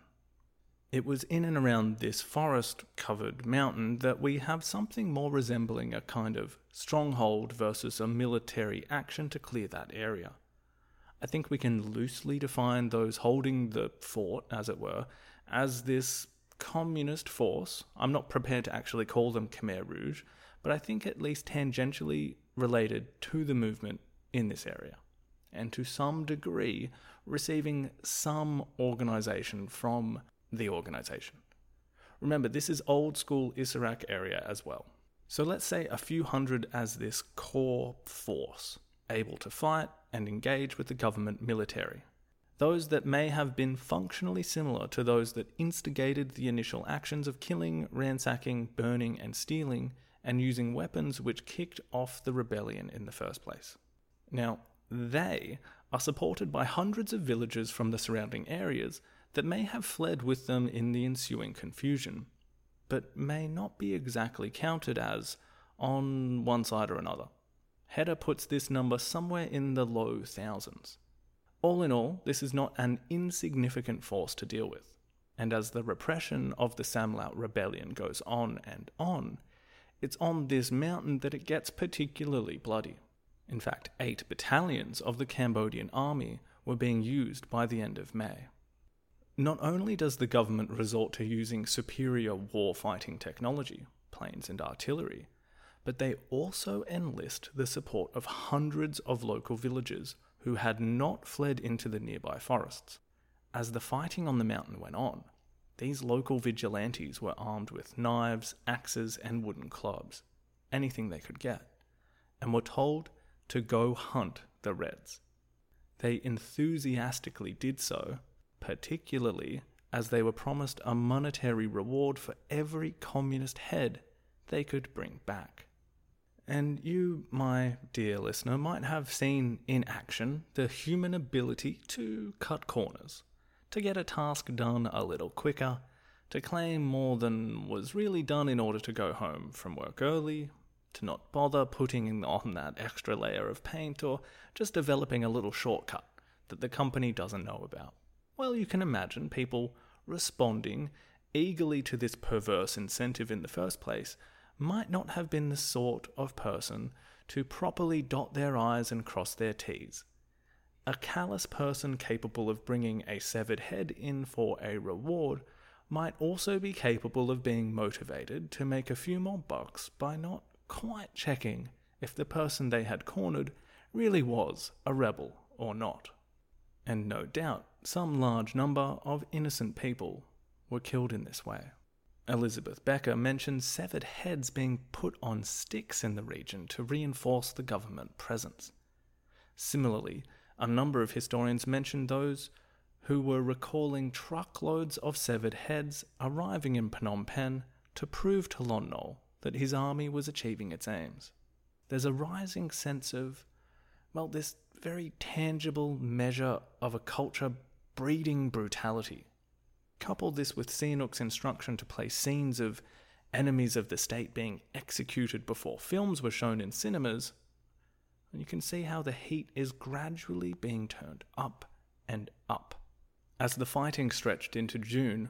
It was in and around this forest-covered mountain that we have something more resembling a kind of stronghold versus a military action to clear that area. I think we can loosely define those holding the fort, as it were, as this communist force. I'm not prepared to actually call them Khmer Rouge, but I think at least tangentially related to the movement in this area, and to some degree receiving some organisation from the organisation. Remember, this is old school Isarak area as well. So let's say a few hundred as this core force, able to fight and engage with the government military. Those that may have been functionally similar to those that instigated the initial actions of killing, ransacking, burning and stealing, and using weapons which kicked off the rebellion in the first place. Now, they are supported by hundreds of villagers from the surrounding areas that may have fled with them in the ensuing confusion, but may not be exactly counted as on one side or another. Hedda puts this number somewhere in the low thousands. All in all, this is not an insignificant force to deal with, and as the repression of the Samlaut rebellion goes on and on, it's on this mountain that it gets particularly bloody. In fact, eight battalions of the Cambodian army were being used by the end of May. Not only does the government resort to using superior war-fighting technology, planes and artillery, but they also enlist the support of hundreds of local villagers who had not fled into the nearby forests. As the fighting on the mountain went on, these local vigilantes were armed with knives, axes, and wooden clubs, anything they could get, and were told to go hunt the Reds. They enthusiastically did so, particularly as they were promised a monetary reward for every communist head they could bring back. And you, my dear listener, might have seen in action the human ability to cut corners, to get a task done a little quicker, to claim more than was really done in order to go home from work early, to not bother putting on that extra layer of paint, or just developing a little shortcut that the company doesn't know about. Well, you can imagine people responding eagerly to this perverse incentive in the first place might not have been the sort of person to properly dot their I's and cross their T's. A callous person capable of bringing a severed head in for a reward might also be capable of being motivated to make a few more bucks by not quite checking if the person they had cornered really was a rebel or not. And no doubt, some large number of innocent people were killed in this way. Elizabeth Becker mentions severed heads being put on sticks in the region to reinforce the government presence. Similarly, a number of historians mention those who were recalling truckloads of severed heads arriving in Phnom Penh to prove to Lon Nol that his army was achieving its aims. There's a rising sense of, well, this very tangible measure of a culture breeding brutality. Couple this with Sihanouk's instruction to play scenes of enemies of the state being executed before films were shown in cinemas, and you can see how the heat is gradually being turned up and up. As the fighting stretched into June,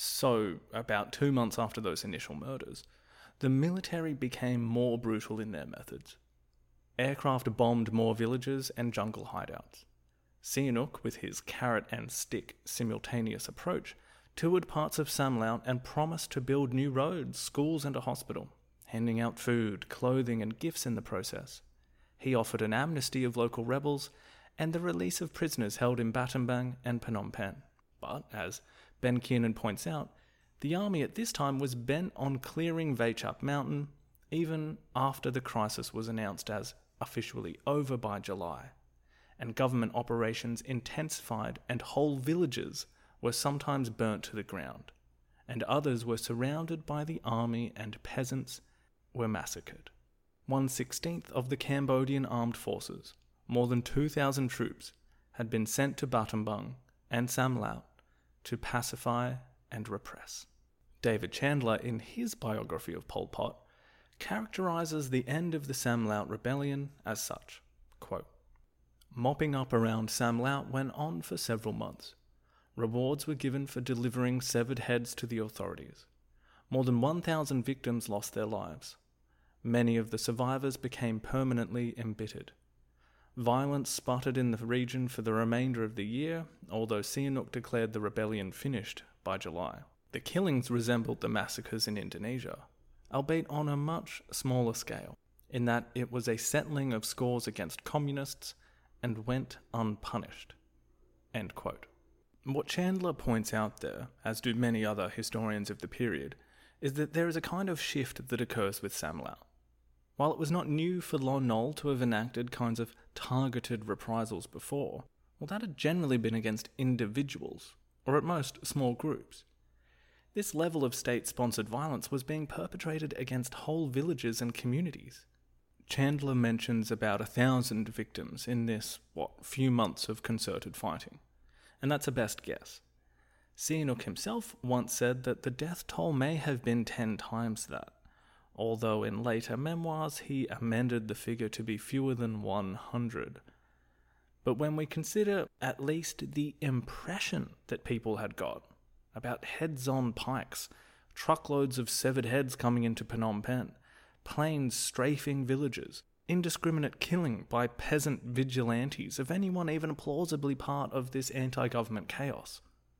so about two months after those initial murders, the military became more brutal in their methods. Aircraft bombed more villages and jungle hideouts. Sihanouk, with his carrot and stick simultaneous approach, toured parts of Samlaut and promised to build new roads, schools and a hospital, handing out food, clothing and gifts in the process. He offered an amnesty of local rebels and the release of prisoners held in Battambang and Phnom Penh. But, as Ben Kiernan points out, the army at this time was bent on clearing Vaichap Mountain, even after the crisis was announced as officially over by July, and government operations intensified and whole villages were sometimes burnt to the ground, and others were surrounded by the army and peasants were massacred. One sixteenth of the Cambodian armed forces, more than two thousand troops, had been sent to Battambang and Samlaut to pacify and repress. David Chandler, in his biography of Pol Pot, characterizes the end of the Samlaut rebellion as such, quote, Mopping up around Sam Laut went on for several months. Rewards were given for delivering severed heads to the authorities. More than one thousand victims lost their lives. Many of the survivors became permanently embittered. Violence sputtered in the region for the remainder of the year, although Sihanouk declared the rebellion finished by July. The killings resembled the massacres in Indonesia, albeit on a much smaller scale, in that it was a settling of scores against communists and went unpunished. End quote. What Chandler points out there, as do many other historians of the period, is that there is a kind of shift that occurs with Sam Laut. While it was not new for Lon Nol to have enacted kinds of targeted reprisals before, well, that had generally been against individuals, or at most small groups. This level of state-sponsored violence was being perpetrated against whole villages and communities. Chandler mentions about a thousand victims in this, what, few months of concerted fighting, and that's a best guess. Sihanouk himself once said that the death toll may have been ten times that, although in later memoirs he amended the figure to be fewer than one hundred. But when we consider at least the impression that people had got about heads on pikes, truckloads of severed heads coming into Phnom Penh, planes strafing villages, indiscriminate killing by peasant vigilantes of anyone even plausibly part of this anti-government chaos.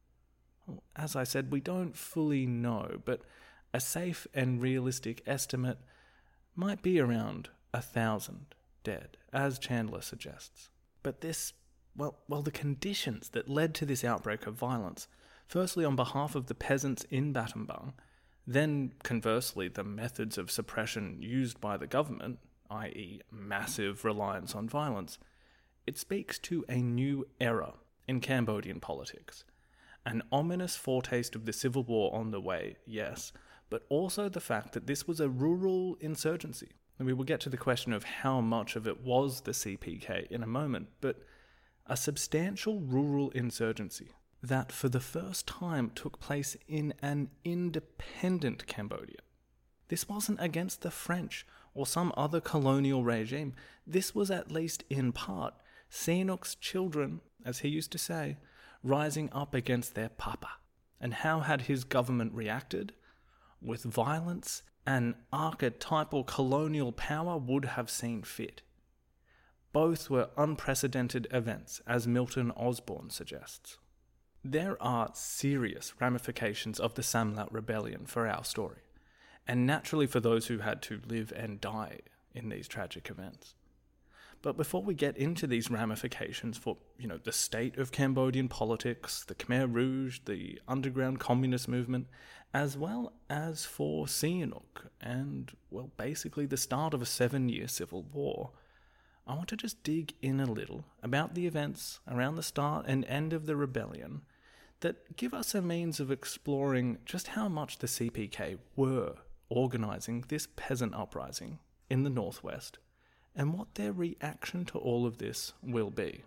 As I said, we don't fully know, but a safe and realistic estimate might be around a thousand dead, as Chandler suggests. But this, well, well, the conditions that led to this outbreak of violence, firstly on behalf of the peasants in Battambang, then conversely the methods of suppression used by the government, that is massive reliance on violence, it speaks to a new era in Cambodian politics. An ominous foretaste of the civil war on the way, yes, but also the fact that this was a rural insurgency. And we will get to the question of how much of it was the C P K in a moment, but a substantial rural insurgency that for the first time took place in an independent Cambodia. This wasn't against the French or some other colonial regime. This was at least in part Sihanouk's children, as he used to say, rising up against their papa. And how had his government reacted? With violence and archetypal colonial power would have seen fit. Both were unprecedented events, as Milton Osborne suggests. There are serious ramifications of the Sam Laut rebellion for our story, and naturally for those who had to live and die in these tragic events. But before we get into these ramifications for, you know, the state of Cambodian politics, the Khmer Rouge, the underground communist movement, as well as for Sihanouk and, well, basically the start of a seven-year civil war, I want to just dig in a little about the events around the start and end of the rebellion that give us a means of exploring just how much the C P K were organising this peasant uprising in the northwest, and what their reaction to all of this will be.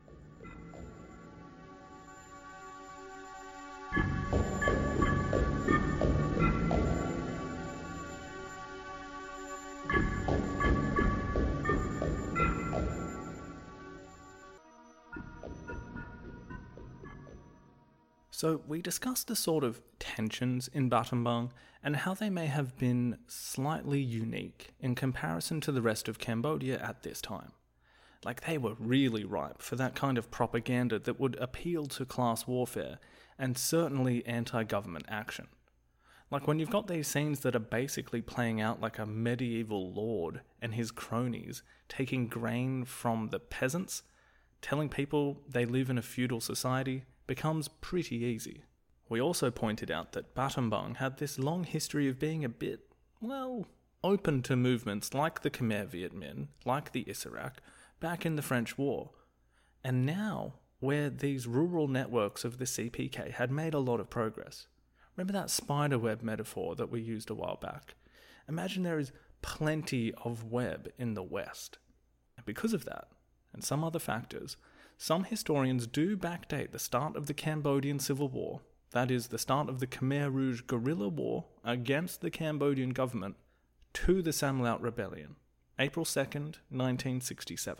So we discussed the sort of tensions in Battambang and how they may have been slightly unique in comparison to the rest of Cambodia at this time. Like they were really ripe for that kind of propaganda that would appeal to class warfare and certainly anti-government action. Like when you've got these scenes that are basically playing out like a medieval lord and his cronies taking grain from the peasants, telling people they live in a feudal society, becomes pretty easy. We also pointed out that Battambang had this long history of being a bit, well, open to movements like the Khmer Viet Minh, like the Issarak, back in the French War. And now, where these rural networks of the C P K had made a lot of progress. Remember that spiderweb metaphor that we used a while back? Imagine there is plenty of web in the West. And because of that, and some other factors, some historians do backdate the start of the Cambodian Civil War, that is, the start of the Khmer Rouge guerrilla war against the Cambodian government, to the Sam Laut Rebellion, April second, nineteen sixty-seven.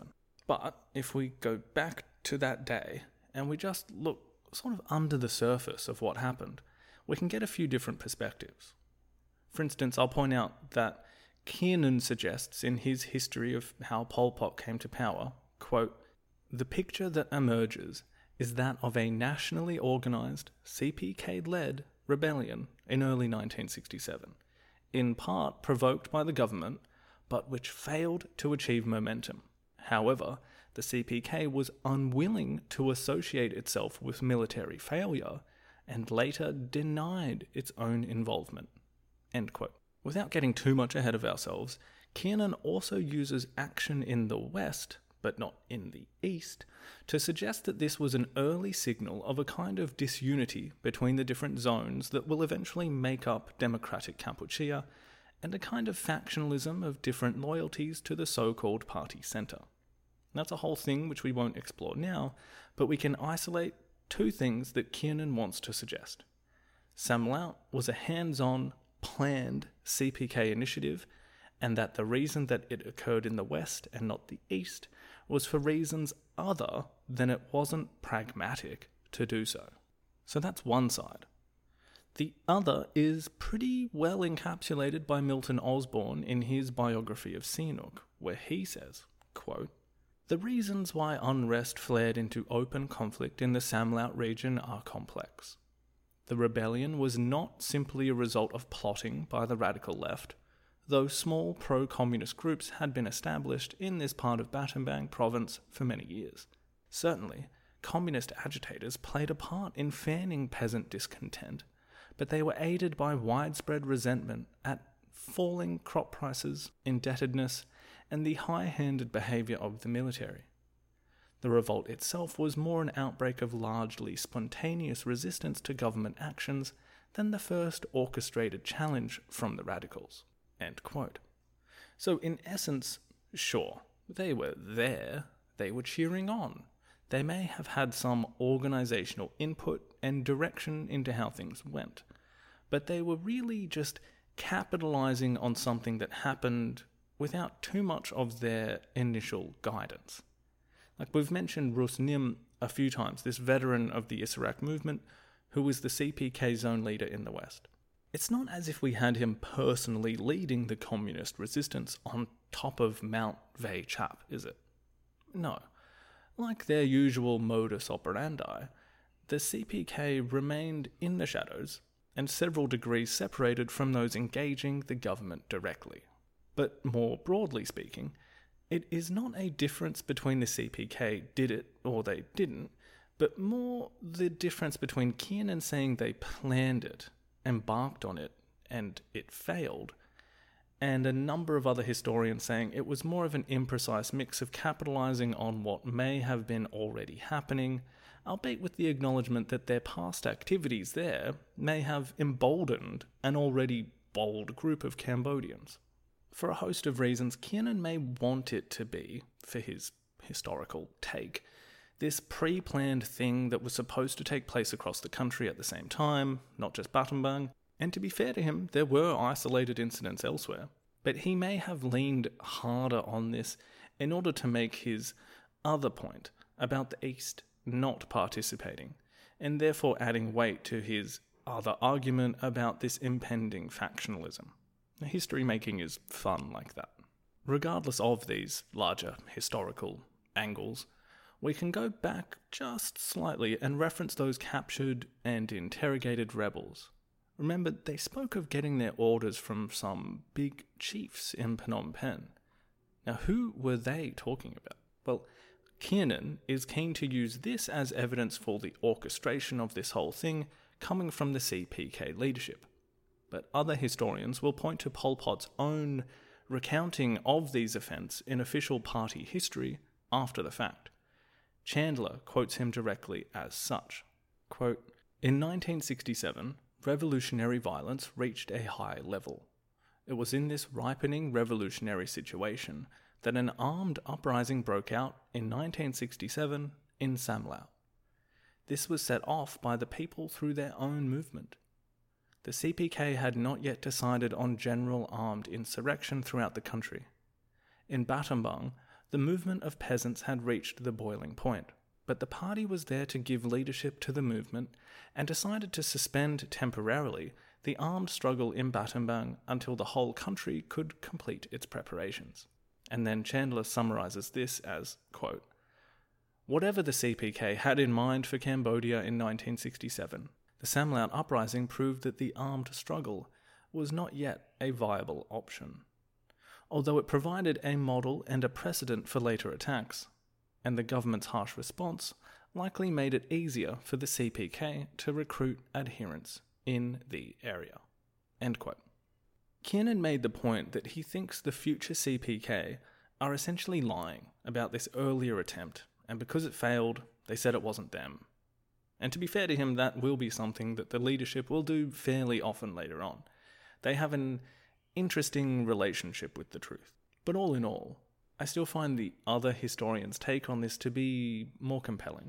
But if we go back to that day and we just look sort of under the surface of what happened, we can get a few different perspectives. For instance, I'll point out that Kiernan suggests in his history of how Pol Pot came to power, quote, "The picture that emerges is that of a nationally organised, C P K-led rebellion in early nineteen sixty-seven, in part provoked by the government, but which failed to achieve momentum. However, the C P K was unwilling to associate itself with military failure and later denied its own involvement." End quote. Without getting too much ahead of ourselves, Kiernan also uses action in the West, but not in the East, to suggest that this was an early signal of a kind of disunity between the different zones that will eventually make up Democratic Kampuchea, and a kind of factionalism of different loyalties to the so-called party centre. That's a whole thing which we won't explore now, but we can isolate two things that Kiernan wants to suggest. Sam Laut was a hands-on, planned C P K initiative, and that the reason that it occurred in the West and not the East was for reasons other than it wasn't pragmatic to do so. So that's one side. The other is pretty well encapsulated by Milton Osborne in his biography of Sihanouk, where he says, quote, "The reasons why unrest flared into open conflict in the Sam Laut region are complex. The rebellion was not simply a result of plotting by the radical left, though small pro-communist groups had been established in this part of Battambang province for many years. Certainly, communist agitators played a part in fanning peasant discontent, but they were aided by widespread resentment at falling crop prices, indebtedness, and the high-handed behaviour of the military. The revolt itself was more an outbreak of largely spontaneous resistance to government actions than the first orchestrated challenge from the radicals." End quote. So in essence, sure, they were there, they were cheering on. They may have had some organisational input and direction into how things went, but they were really just capitalising on something that happened without too much of their initial guidance. Like we've mentioned Rus Nim a few times, this veteran of the Issarak movement, who was the C P K zone leader in the West. It's not as if we had him personally leading the communist resistance on top of Mount Vei Chap, is it? No. Like their usual modus operandi, the C P K remained in the shadows and several degrees separated from those engaging the government directly. But more broadly speaking, it is not a difference between the C P K did it or they didn't, but more the difference between Kiernan saying they planned it, embarked on it, and it failed, and a number of other historians saying it was more of an imprecise mix of capitalising on what may have been already happening, albeit with the acknowledgement that their past activities there may have emboldened an already bold group of Cambodians. For a host of reasons, Kiernan may want it to be, for his historical take, this pre-planned thing that was supposed to take place across the country at the same time, not just Battambang, and to be fair to him, there were isolated incidents elsewhere, but he may have leaned harder on this in order to make his other point about the East not participating, and therefore adding weight to his other argument about this impending factionalism. History making is fun like that. Regardless of these larger historical angles, we can go back just slightly and reference those captured and interrogated rebels. Remember, they spoke of getting their orders from some big chiefs in Phnom Penh. Now, who were they talking about? Well, Kiernan is keen to use this as evidence for the orchestration of this whole thing coming from the C P K leadership. But other historians will point to Pol Pot's own recounting of these events in official party history after the fact. Chandler quotes him directly as such. Quote, "In nineteen sixty-seven, revolutionary violence reached a high level. It was in this ripening revolutionary situation that an armed uprising broke out in nineteen sixty-seven in Sam Laut. This was set off by the people through their own movement. The C P K had not yet decided on general armed insurrection throughout the country. In Battambang, The movement of peasants had reached the boiling point, but the party was there to give leadership to the movement and decided to suspend temporarily the armed struggle in Battambang until the whole country could complete its preparations. And then Chandler summarizes this as, quote, "Whatever the C P K had in mind for Cambodia in nineteen sixty-seven, the Samlaut uprising proved that the armed struggle was not yet a viable option. Although it provided a model and a precedent for later attacks, and the government's harsh response likely made it easier for the C P K to recruit adherents in the area." End quote. Kiernan made the point that he thinks the future C P K are essentially lying about this earlier attempt, and because it failed, they said it wasn't them. And to be fair to him, that will be something that the leadership will do fairly often later on. They have an interesting relationship with the truth. But all in all, I still find the other historians' take on this to be more compelling.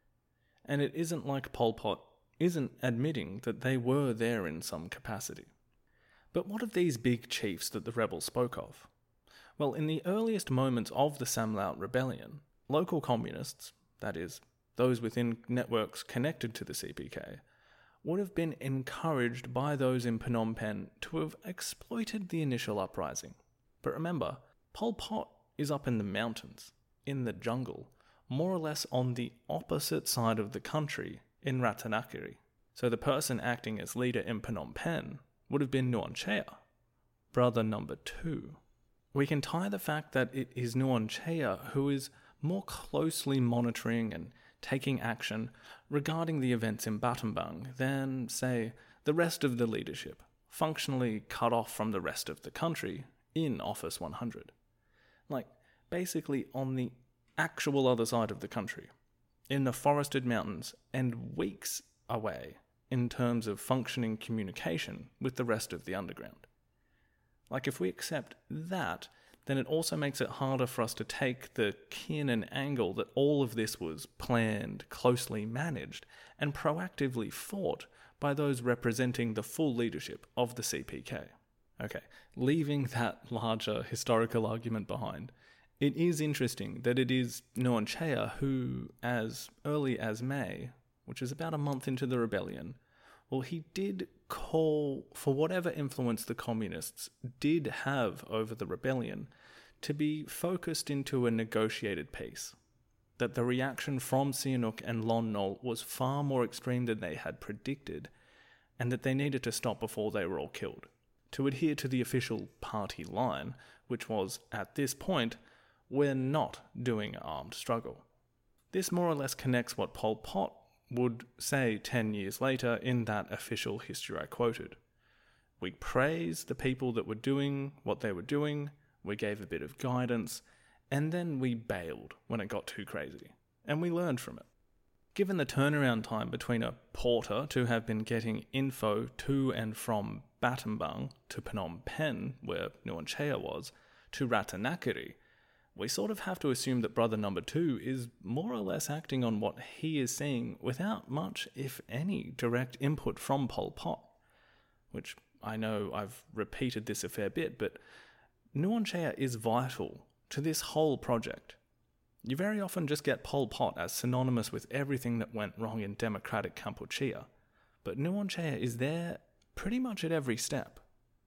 And it isn't like Pol Pot isn't admitting that they were there in some capacity. But what of these big chiefs that the rebels spoke of? Well, in the earliest moments of the Samlaut rebellion, local communists, that is, those within networks connected to the C P K, would have been encouraged by those in Phnom Penh to have exploited the initial uprising. But remember, Pol Pot is up in the mountains, in the jungle, more or less on the opposite side of the country in Ratanakiri. So the person acting as leader in Phnom Penh would have been Nuon Chea, brother number two. We can tie the fact that it is Nuon Chea who is more closely monitoring and taking action regarding the events in Battambang than, say, the rest of the leadership, functionally cut off from the rest of the country in Office one hundred. Like, basically on the actual other side of the country, in the forested mountains, and weeks away in terms of functioning communication with the rest of the underground. Like, if we accept that, then it also makes it harder for us to take the Kiernan angle that all of this was planned, closely managed, and proactively fought by those representing the full leadership of the C P K. Okay, leaving that larger historical argument behind, it is interesting that it is Nuon Chea who, as early as May, which is about a month into the rebellion, well, he did call for whatever influence the communists did have over the rebellion to be focused into a negotiated peace. That the reaction from Sihanouk and Lon Nol was far more extreme than they had predicted, and that they needed to stop before they were all killed. To adhere to the official party line, which was, at this point, we're not doing an armed struggle. This more or less connects what Pol Pot would say ten years later in that official history I quoted. We praised the people that were doing what they were doing, we gave a bit of guidance, and then we bailed when it got too crazy, and we learned from it. Given the turnaround time between a porter to have been getting info to and from Battambang to Phnom Penh, where Nuon Chea was, to Ratanakiri, we sort of have to assume that brother number two is more or less acting on what he is seeing without much, if any, direct input from Pol Pot. Which, I know I've repeated this a fair bit, but Nuon Chea is vital to this whole project. You very often just get Pol Pot as synonymous with everything that went wrong in democratic Kampuchea, but Nuon Chea is there pretty much at every step.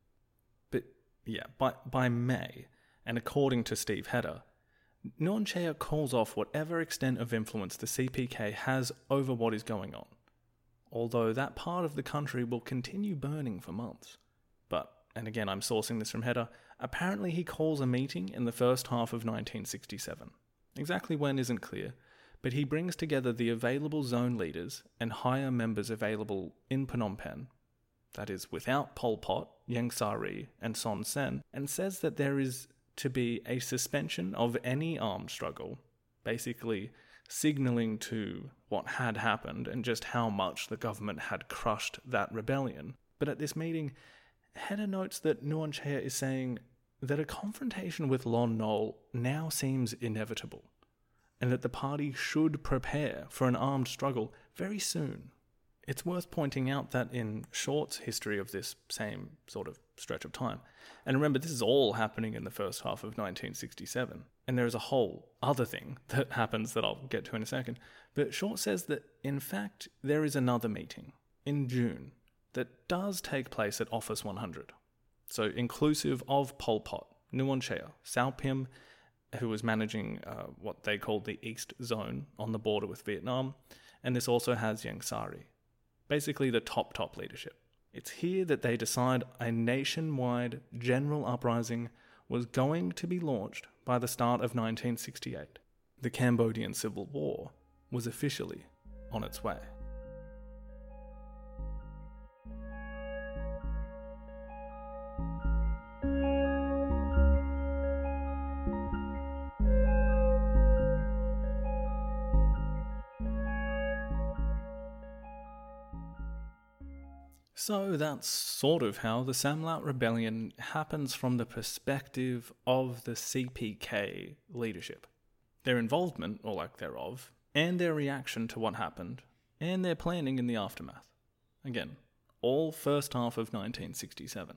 But yeah, by, by May, and according to Steve Hedder, Nuon Chea calls off whatever extent of influence the C P K has over what is going on, although that part of the country will continue burning for months. But, and again I'm sourcing this from Hedder, apparently he calls a meeting in the first half of nineteen sixty-seven. Exactly when isn't clear, but he brings together the available zone leaders and higher members available in Phnom Penh, that is without Pol Pot, Ieng Sari and Son Sen, and says that there is to be a suspension of any armed struggle, basically signalling to what had happened and just how much the government had crushed that rebellion. But at this meeting, Hedder notes that Nuon Chea is saying that a confrontation with Lon Nol now seems inevitable, and that the party should prepare for an armed struggle very soon, It's worth pointing out that in Short's history of this same sort of stretch of time, and remember this is all happening in the first half of nineteen sixty-seven, and there's a whole other thing that happens that I'll get to in a second, but Short says that in fact there is another meeting in June that does take place at Office one hundred. So inclusive of Pol Pot, Nuon Chea, Sao Pim, who was managing uh, what they called the East Zone on the border with Vietnam, and this also has Ieng Sari. Basically the top, top leadership. It's here that they decide a nationwide general uprising was going to be launched by the start of nineteen sixty-eight. The Cambodian Civil War was officially on its way. So that's sort of how the Sam Laut Rebellion happens from the perspective of the C P K leadership. Their involvement, or lack thereof, and their reaction to what happened, and their planning in the aftermath. Again, all first half of nineteen sixty-seven.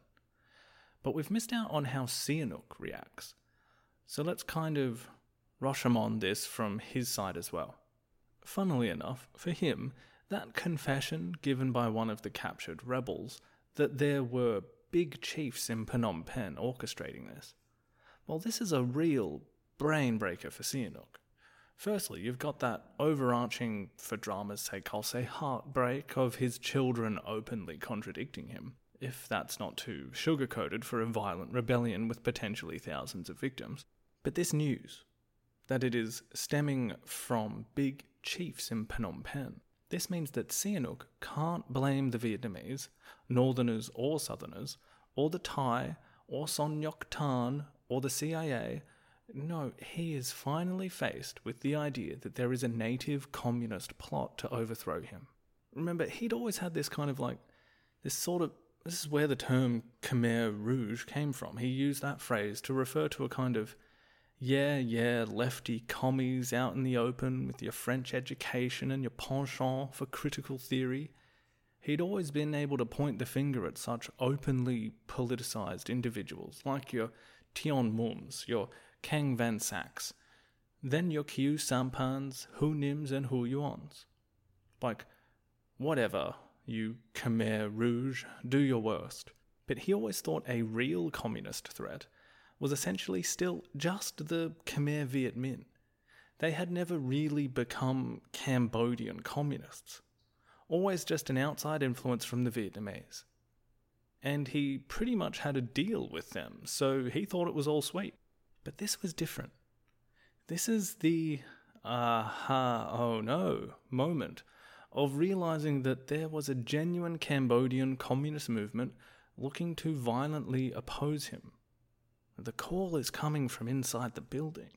But we've missed out on how Sihanouk reacts. So let's kind of Rashomon this from his side as well. Funnily enough, for him, that confession given by one of the captured rebels that there were big chiefs in Phnom Penh orchestrating this, well, this is a real brain breaker for Sihanouk. Firstly, you've got that overarching, for drama's sake, I'll say heartbreak of his children openly contradicting him, if that's not too sugar-coated for a violent rebellion with potentially thousands of victims. But this news, that it is stemming from big chiefs in Phnom Penh, this means that Sihanouk can't blame the Vietnamese, Northerners or Southerners, or the Thai, or Son Ngoc Tan, or the C I A. No, he is finally faced with the idea that there is a native communist plot to overthrow him. Remember, he'd always had this kind of like, this sort of, this is where the term Khmer Rouge came from. He used that phrase to refer to a kind of, yeah, yeah, lefty commies out in the open with your French education and your penchant for critical theory. He'd always been able to point the finger at such openly politicized individuals like your Tion Mums, your Kang Van Sachs, then your Khieu Sampans, Hu Nims and Hu Yuans. Like, whatever, you Khmer Rouge, do your worst. But he always thought a real communist threat was essentially still just the Khmer Viet Minh. They had never really become Cambodian communists, always just an outside influence from the Vietnamese. And he pretty much had a deal with them, so he thought it was all sweet. But this was different. This is the aha, oh no moment of realizing that there was a genuine Cambodian communist movement looking to violently oppose him. The call is coming from inside the building.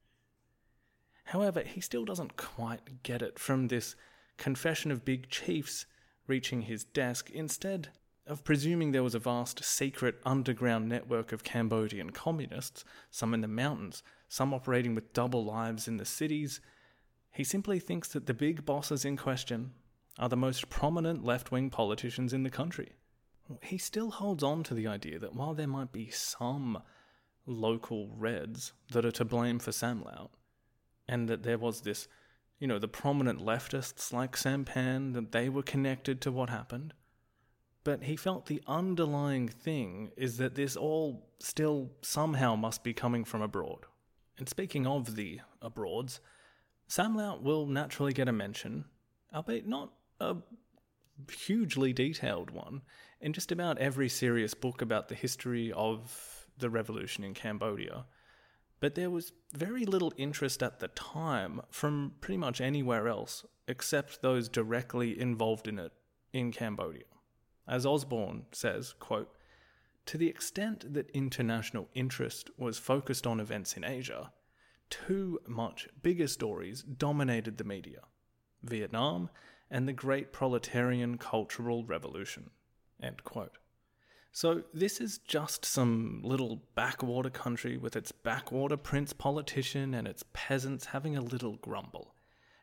However, he still doesn't quite get it from this confession of big chiefs reaching his desk, instead of presuming there was a vast secret underground network of Cambodian communists, some in the mountains, some operating with double lives in the cities. He simply thinks that the big bosses in question are the most prominent left-wing politicians in the country. He still holds on to the idea that while there might be some local Reds that are to blame for Sam Laut, and that there was this, you know, the prominent leftists like Sampan, that they were connected to what happened. But he felt the underlying thing is that this all still somehow must be coming from abroad. And speaking of the abroads, Sam Laut will naturally get a mention, albeit not a hugely detailed one, in just about every serious book about the history of the revolution in Cambodia. But there was very little interest at the time from pretty much anywhere else, except those directly involved in it in Cambodia. As Osborne says, quote, "To the extent that international interest was focused on events in Asia, two much bigger stories dominated the media, Vietnam and the Great Proletarian Cultural Revolution." End quote. So this is just some little backwater country with its backwater prince politician and its peasants having a little grumble.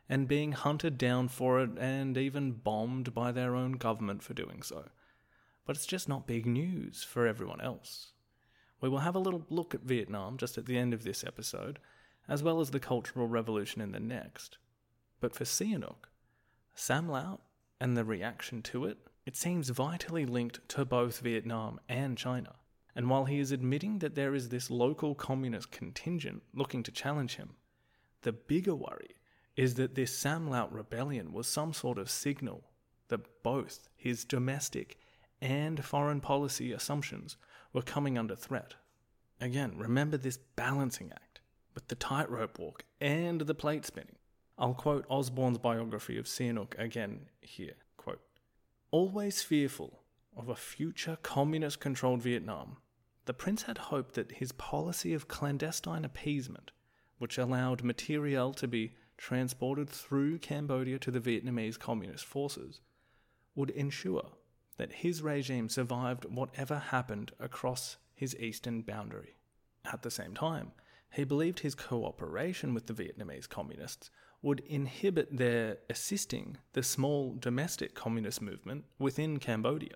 and being hunted down for it and even bombed by their own government for doing so. But it's just not big news for everyone else. We will have a little look at Vietnam just at the end of this episode, as well as the Cultural Revolution in the next. But for Sihanouk, Sam Laut and the reaction to it, it seems vitally linked to both Vietnam and China. And while he is admitting that there is this local communist contingent looking to challenge him, the bigger worry is that this Sam Laut rebellion was some sort of signal that both his domestic and foreign policy assumptions were coming under threat. Again, remember this balancing act with the tightrope walk and the plate spinning. I'll quote Osborne's biography of Sihanouk again here. Quote, "Always fearful of a future communist-controlled Vietnam, the prince had hoped that his policy of clandestine appeasement, which allowed materiel to be transported through Cambodia to the Vietnamese communist forces, would ensure that his regime survived whatever happened across his eastern boundary. At the same time, he believed his cooperation with the Vietnamese communists would inhibit their assisting the small domestic communist movement within Cambodia.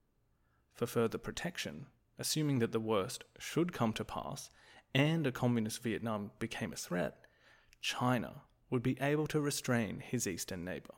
For further protection, assuming that the worst should come to pass and a communist Vietnam became a threat, China would be able to restrain his eastern neighbour."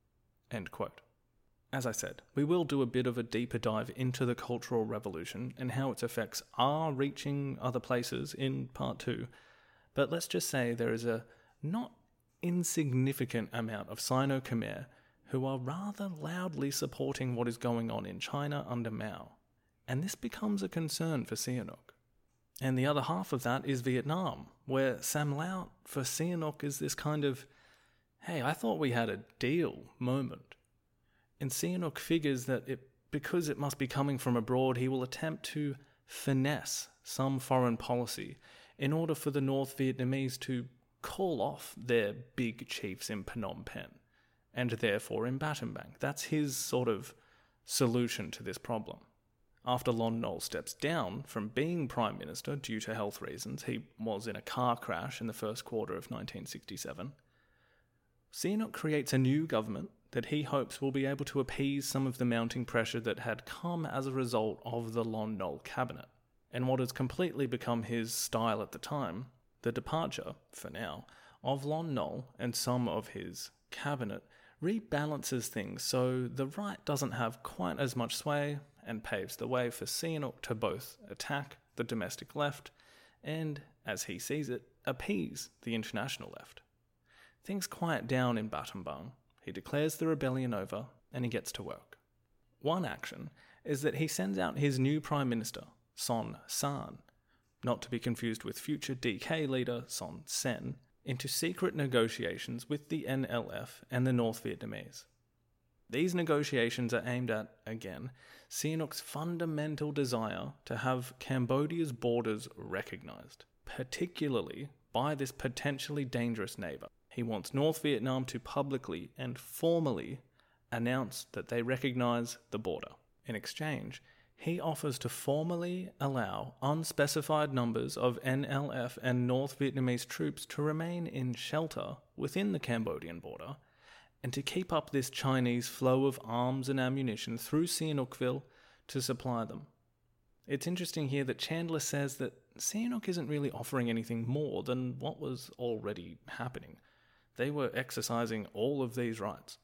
End quote. As I said, we will do a bit of a deeper dive into the Cultural Revolution and how its effects are reaching other places in part two, but let's just say there is a not insignificant amount of Sino-Khmer who are rather loudly supporting what is going on in China under Mao, and this becomes a concern for Sihanouk. And the other half of that is Vietnam, where Sam Laut for Sihanouk is this kind of, hey, I thought we had a deal moment. And Sihanouk figures that it, because it must be coming from abroad, he will attempt to finesse some foreign policy in order for the North Vietnamese to call off their big chiefs in Phnom Penh, and therefore in Battambang. That's his sort of solution to this problem. After Lon Nol steps down from being Prime Minister due to health reasons, he was in a car crash in the first quarter of nineteen sixty-seven, Sihanouk creates a new government that he hopes will be able to appease some of the mounting pressure that had come as a result of the Lon Nol cabinet. And what has completely become his style at the time, the departure, for now, of Lon Nol and some of his cabinet rebalances things so the right doesn't have quite as much sway and paves the way for Sihanouk to both attack the domestic left and, as he sees it, appease the international left. Things quiet down in Battambang. He declares the rebellion over, and he gets to work. One action is that he sends out his new Prime Minister, Son Sann, not to be confused with future D K leader Son Sen, into secret negotiations with the N L F and the North Vietnamese. These negotiations are aimed at, again, Sihanouk's fundamental desire to have Cambodia's borders recognised, particularly by this potentially dangerous neighbour. He wants North Vietnam to publicly and formally announce that they recognise the border. In exchange, he offers to formally allow unspecified numbers of N L F and North Vietnamese troops to remain in shelter within the Cambodian border and to keep up this Chinese flow of arms and ammunition through Sihanoukville to supply them. It's interesting here that Chandler says that Sihanouk isn't really offering anything more than what was already happening. They were exercising all of these rights.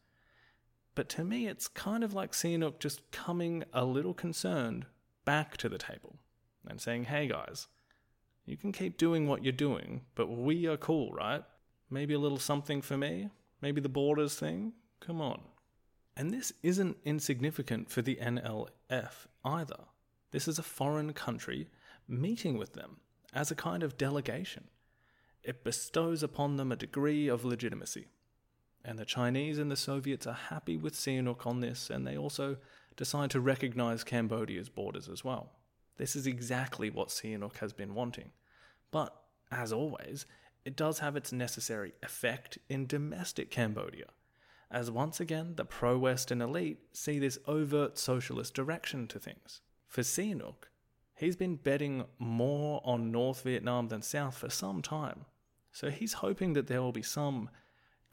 But to me, it's kind of like Sihanouk just coming a little concerned back to the table and saying, hey guys, you can keep doing what you're doing, but we are cool, right? Maybe a little something for me? Maybe the borders thing? Come on. And this isn't insignificant for the N L F either. This is a foreign country meeting with them as a kind of delegation. It bestows upon them a degree of legitimacy. And the Chinese and the Soviets are happy with Sihanouk on this, and they also decide to recognise Cambodia's borders as well. This is exactly what Sihanouk has been wanting. But, as always, it does have its necessary effect in domestic Cambodia, as once again the pro-Western elite see this overt socialist direction to things. For Sihanouk, he's been betting more on North Vietnam than South for some time, so he's hoping that there will be some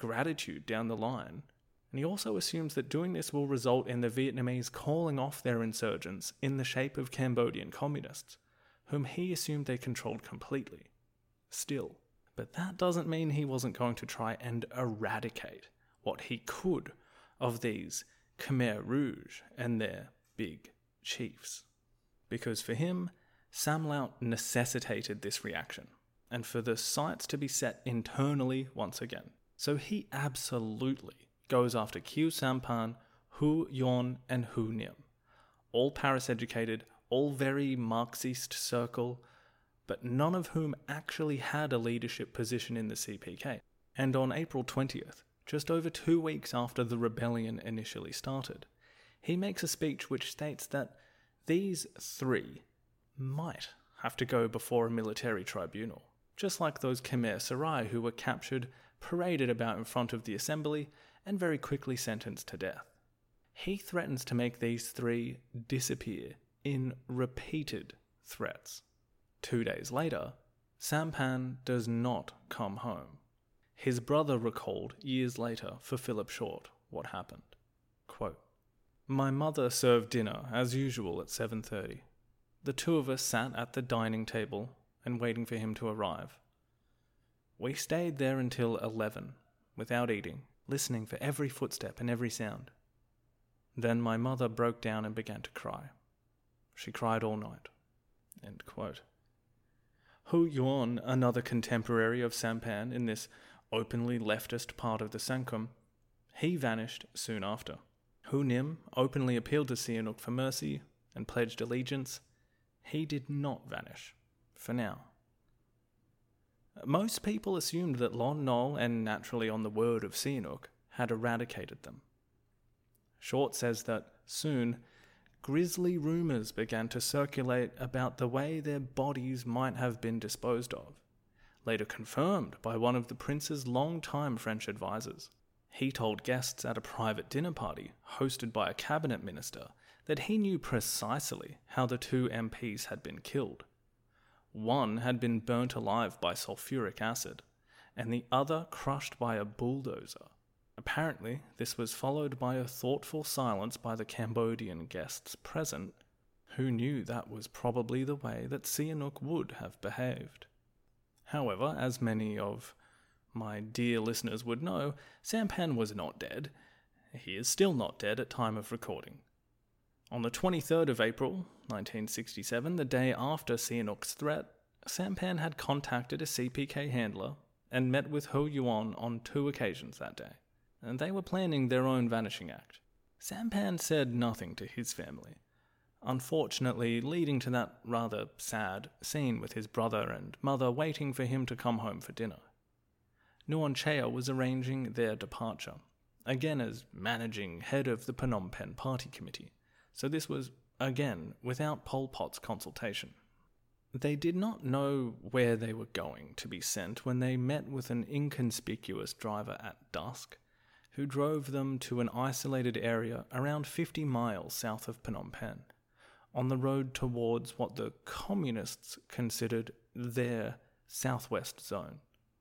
gratitude down the line. And he also assumes that doing this will result in the Vietnamese calling off their insurgents in the shape of Cambodian communists, whom he assumed they controlled completely. Still, but that doesn't mean he wasn't going to try and eradicate what he could of these Khmer Rouge and their big chiefs. Because for him, Sam Laut necessitated this reaction, and for the sights to be set internally once again. So he absolutely goes after Khieu Samphan, Hu Yuan, and Hu Nim. All Paris-educated, all very Marxist circle, but none of whom actually had a leadership position in the C P K. And on April twentieth, just over two weeks after the rebellion initially started, he makes a speech which states that these three might have to go before a military tribunal, just like those Khmer Sarai who were captured, paraded about in front of the assembly, and very quickly sentenced to death. He threatens to make these three disappear in repeated threats. Two days later, Samphan does not come home. His brother recalled years later for Philip Short what happened. Quote, "My mother served dinner as usual at seven thirty. The two of us sat at the dining table and waiting for him to arrive. We stayed there until eleven, without eating, listening for every footstep and every sound. Then my mother broke down and began to cry. She cried all night." End quote. Hu Yuan, another contemporary of Samphan in this openly leftist part of the Sankum, he vanished soon after. Hu Nim openly appealed to Sihanouk for mercy and pledged allegiance. He did not vanish, for now. Most people assumed that Lon Nol, and naturally on the word of Sihanouk, had eradicated them. Short says that soon, grisly rumours began to circulate about the way their bodies might have been disposed of, later confirmed by one of the prince's long-time French advisors. He told guests at a private dinner party hosted by a cabinet minister that he knew precisely how the two M Ps had been killed. One had been burnt alive by sulfuric acid, and the other crushed by a bulldozer. Apparently, this was followed by a thoughtful silence by the Cambodian guests present, who knew that was probably the way that Sihanouk would have behaved. However, as many of my dear listeners would know, Samphan was not dead. He is still not dead at time of recording. On the twenty-third of April, nineteen sixty-seven, the day after Sihanouk's threat, Samphan had contacted a C P K handler and met with Hu Yuan on two occasions that day, and they were planning their own vanishing act. Samphan said nothing to his family, unfortunately leading to that rather sad scene with his brother and mother waiting for him to come home for dinner. Nuon Chea was arranging their departure, again as managing head of the Phnom Penh Party Committee, so this was, again, without Pol Pot's consultation. They did not know where they were going to be sent when they met with an inconspicuous driver at dusk, who drove them to an isolated area around fifty miles south of Phnom Penh, on the road towards what the communists considered their southwest zone.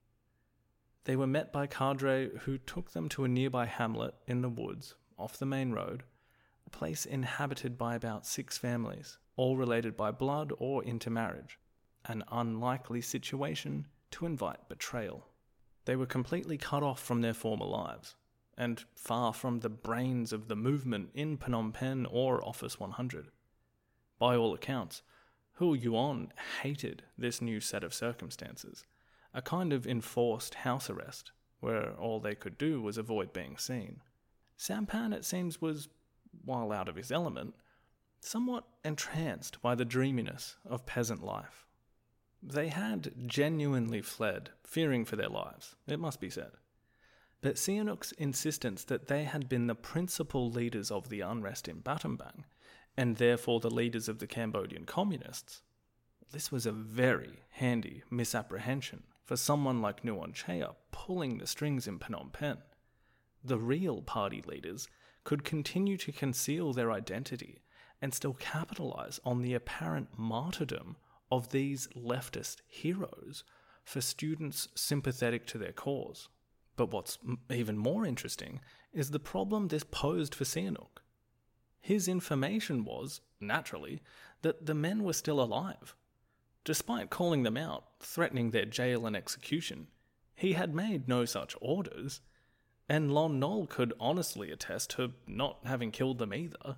They were met by cadre who took them to a nearby hamlet in the woods, off the main road, a place inhabited by about six families, all related by blood or intermarriage, an unlikely situation to invite betrayal. They were completely cut off from their former lives, and far from the brains of the movement in Phnom Penh or Office one hundred. By all accounts, Hu Yuan hated this new set of circumstances, a kind of enforced house arrest, where all they could do was avoid being seen. Samphan, it seems, was, while out of his element, somewhat entranced by the dreaminess of peasant life. They had genuinely fled, fearing for their lives, it must be said. But Sihanouk's insistence that they had been the principal leaders of the unrest in Battambang, and therefore the leaders of the Cambodian communists, this was a very handy misapprehension for someone like Nuon Chea pulling the strings in Phnom Penh. The real party leaders could continue to conceal their identity and still capitalize on the apparent martyrdom of these leftist heroes for students sympathetic to their cause. But what's even more interesting is the problem this posed for Sihanouk. His information was, naturally, that the men were still alive. Despite calling them out, threatening their jail and execution, he had made no such orders, and Lon Nol could honestly attest to not having killed them either.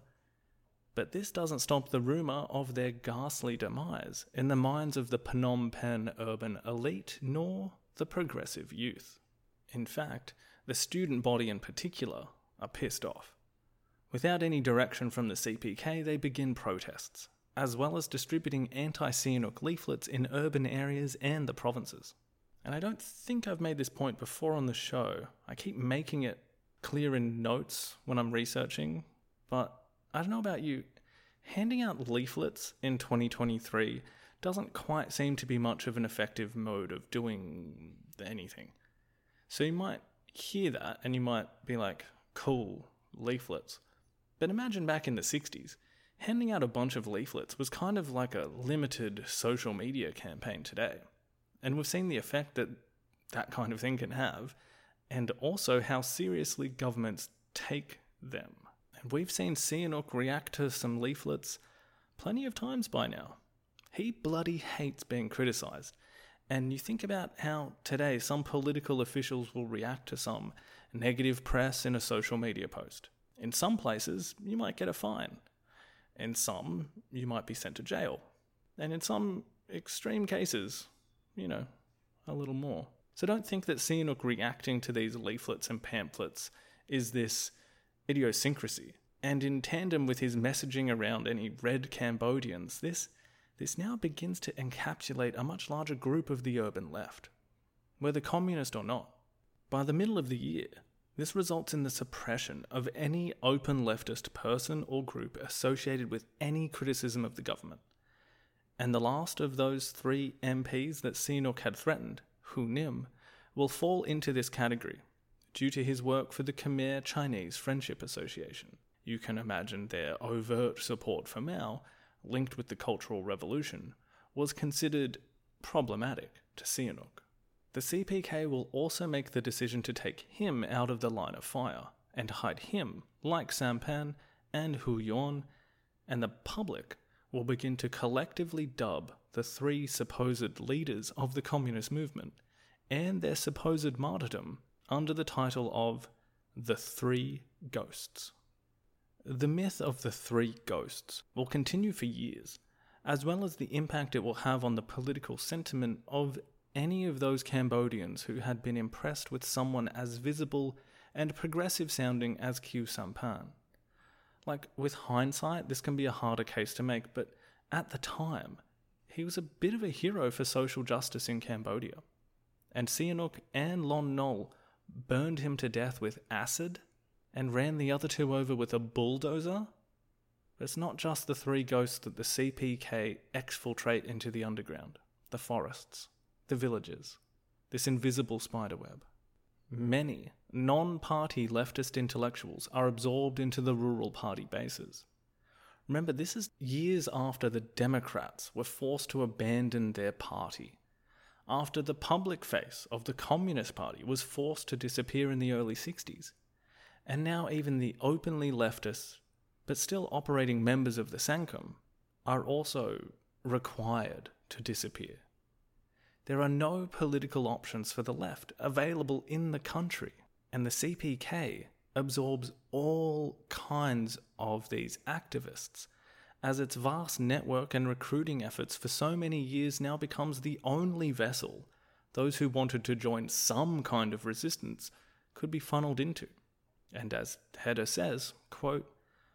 But this doesn't stop the rumour of their ghastly demise in the minds of the Phnom Penh urban elite nor the progressive youth. In fact, the student body in particular are pissed off. Without any direction from the C P K, they begin protests, as well as distributing anti-Sihanouk leaflets in urban areas and the provinces. And I don't think I've made this point before on the show. I keep making it clear in notes when I'm researching, but I don't know about you, handing out leaflets in twenty twenty-three doesn't quite seem to be much of an effective mode of doing anything. So you might hear that and you might be like, cool, leaflets. But imagine back in the sixties, handing out a bunch of leaflets was kind of like a limited social media campaign today. And we've seen the effect that that kind of thing can have, and also how seriously governments take them. And we've seen Sihanouk react to some leaflets plenty of times by now. He bloody hates being criticised. And you think about how today some political officials will react to some negative press in a social media post. In some places, you might get a fine. In some, you might be sent to jail. And in some extreme cases, you know, a little more. So don't think that Sihanouk reacting to these leaflets and pamphlets is this idiosyncrasy. And in tandem with his messaging around any red Cambodians, this this now begins to encapsulate a much larger group of the urban left, whether communist or not. By the middle of the year, this results in the suppression of any open leftist person or group associated with any criticism of the government. And the last of those three M Ps that Sihanouk had threatened, Hu Nim, will fall into this category due to his work for the Khmer Chinese Friendship Association. You can imagine their overt support for Mao, linked with the Cultural Revolution, was considered problematic to Sihanouk. The C P K will also make the decision to take him out of the line of fire and hide him, like Sampan and Hu Yuan, and the public will begin to collectively dub the three supposed leaders of the communist movement and their supposed martyrdom under the title of the Three Ghosts. The myth of the Three Ghosts will continue for years, as well as the impact it will have on the political sentiment of any of those Cambodians who had been impressed with someone as visible and progressive-sounding as Khieu Samphan. Like, with hindsight, this can be a harder case to make, but at the time, he was a bit of a hero for social justice in Cambodia. And Sihanouk and Lon Nol burned him to death with acid and ran the other two over with a bulldozer. But it's not just the three ghosts that the C P K exfiltrate into the underground, the forests, the villages, this invisible spiderweb. Many non-party leftist intellectuals are absorbed into the rural party bases. Remember, this is years after the Democrats were forced to abandon their party, after the public face of the Communist Party was forced to disappear in the early sixties, and now even the openly leftist, but still operating members of the Sangkum, are also required to disappear. There are no political options for the left available in the country, and the C P K absorbs all kinds of these activists, as its vast network and recruiting efforts for so many years now becomes the only vessel those who wanted to join some kind of resistance could be funneled into. And as Heder says, quote,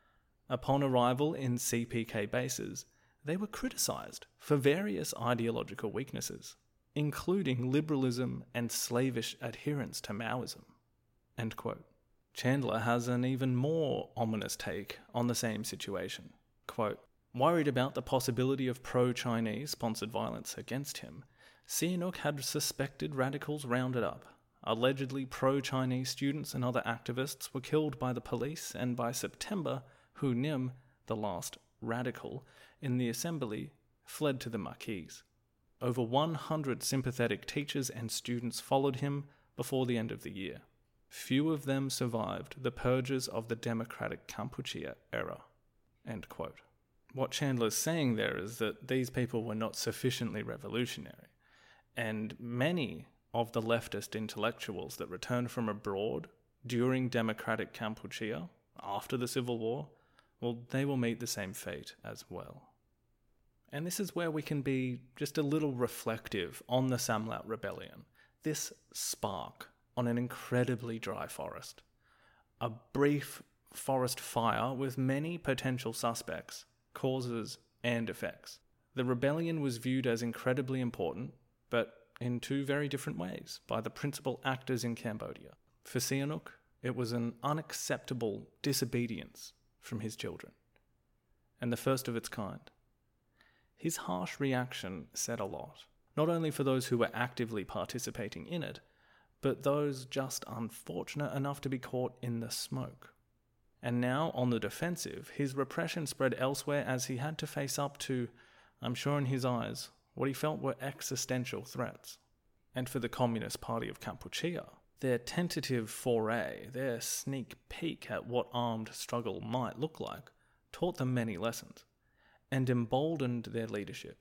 upon arrival in C P K bases, they were criticised for various ideological weaknesses, including liberalism and slavish adherence to Maoism. End quote. Chandler has an even more ominous take on the same situation. Quote, worried about the possibility of pro-Chinese sponsored violence against him, Sihanouk had suspected radicals rounded up. Allegedly pro-Chinese students and other activists were killed by the police, and by September, Hu Nim, the last radical in the assembly, fled to the Maquis. Over one hundred sympathetic teachers and students followed him, before the end of the year. Few of them survived the purges of the Democratic Kampuchea era. End quote. What Chandler's saying there is that these people were not sufficiently revolutionary, and many of the leftist intellectuals that returned from abroad during Democratic Kampuchea, after the Civil War, well, they will meet the same fate as well. And this is where we can be just a little reflective on the Samlaut Rebellion. This spark on an incredibly dry forest. A brief forest fire with many potential suspects, causes, and effects. The rebellion was viewed as incredibly important, but in two very different ways, by the principal actors in Cambodia. For Sihanouk, it was an unacceptable disobedience from his children, and the first of its kind. His harsh reaction said a lot, not only for those who were actively participating in it, but those just unfortunate enough to be caught in the smoke. And now, on the defensive, his repression spread elsewhere as he had to face up to, I'm sure in his eyes, what he felt were existential threats. And for the Communist Party of Kampuchea, their tentative foray, their sneak peek at what armed struggle might look like, taught them many lessons, and emboldened their leadership.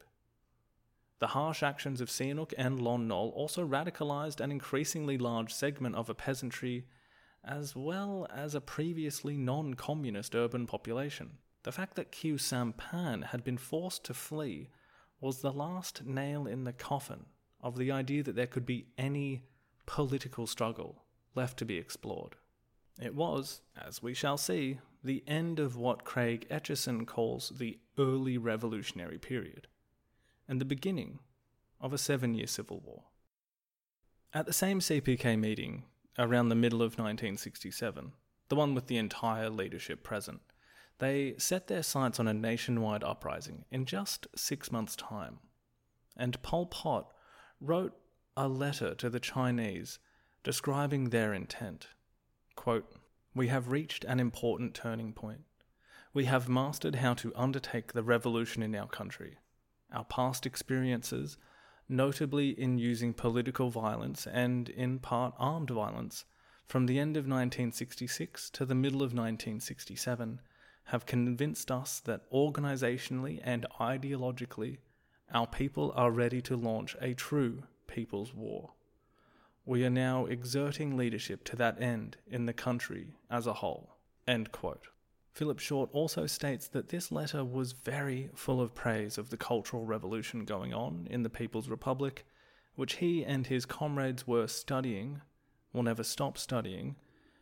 The harsh actions of Sihanouk and Lon Nol also radicalized an increasingly large segment of a peasantry, as well as a previously non-communist urban population. The fact that Khieu Samphan had been forced to flee was the last nail in the coffin of the idea that there could be any political struggle left to be explored. It was, as we shall see, the end of what Craig Etchison calls the early revolutionary period, and the beginning of a seven-year civil war. At the same C P K meeting, around the middle of nineteen sixty-seven, the one with the entire leadership present, they set their sights on a nationwide uprising in just six months' time, and Pol Pot wrote a letter to the Chinese describing their intent. Quote, "We have reached an important turning point. We have mastered how to undertake the revolution in our country. Our past experiences, notably in using political violence and, in part, armed violence, from the end of nineteen sixty-six to the middle of nineteen sixty-seven, have convinced us that organizationally and ideologically, our people are ready to launch a true people's war. We are now exerting leadership to that end in the country as a whole." End quote. Philip Short also states that this letter was very full of praise of the cultural revolution going on in the People's Republic, which he and his comrades were studying, will never stop studying,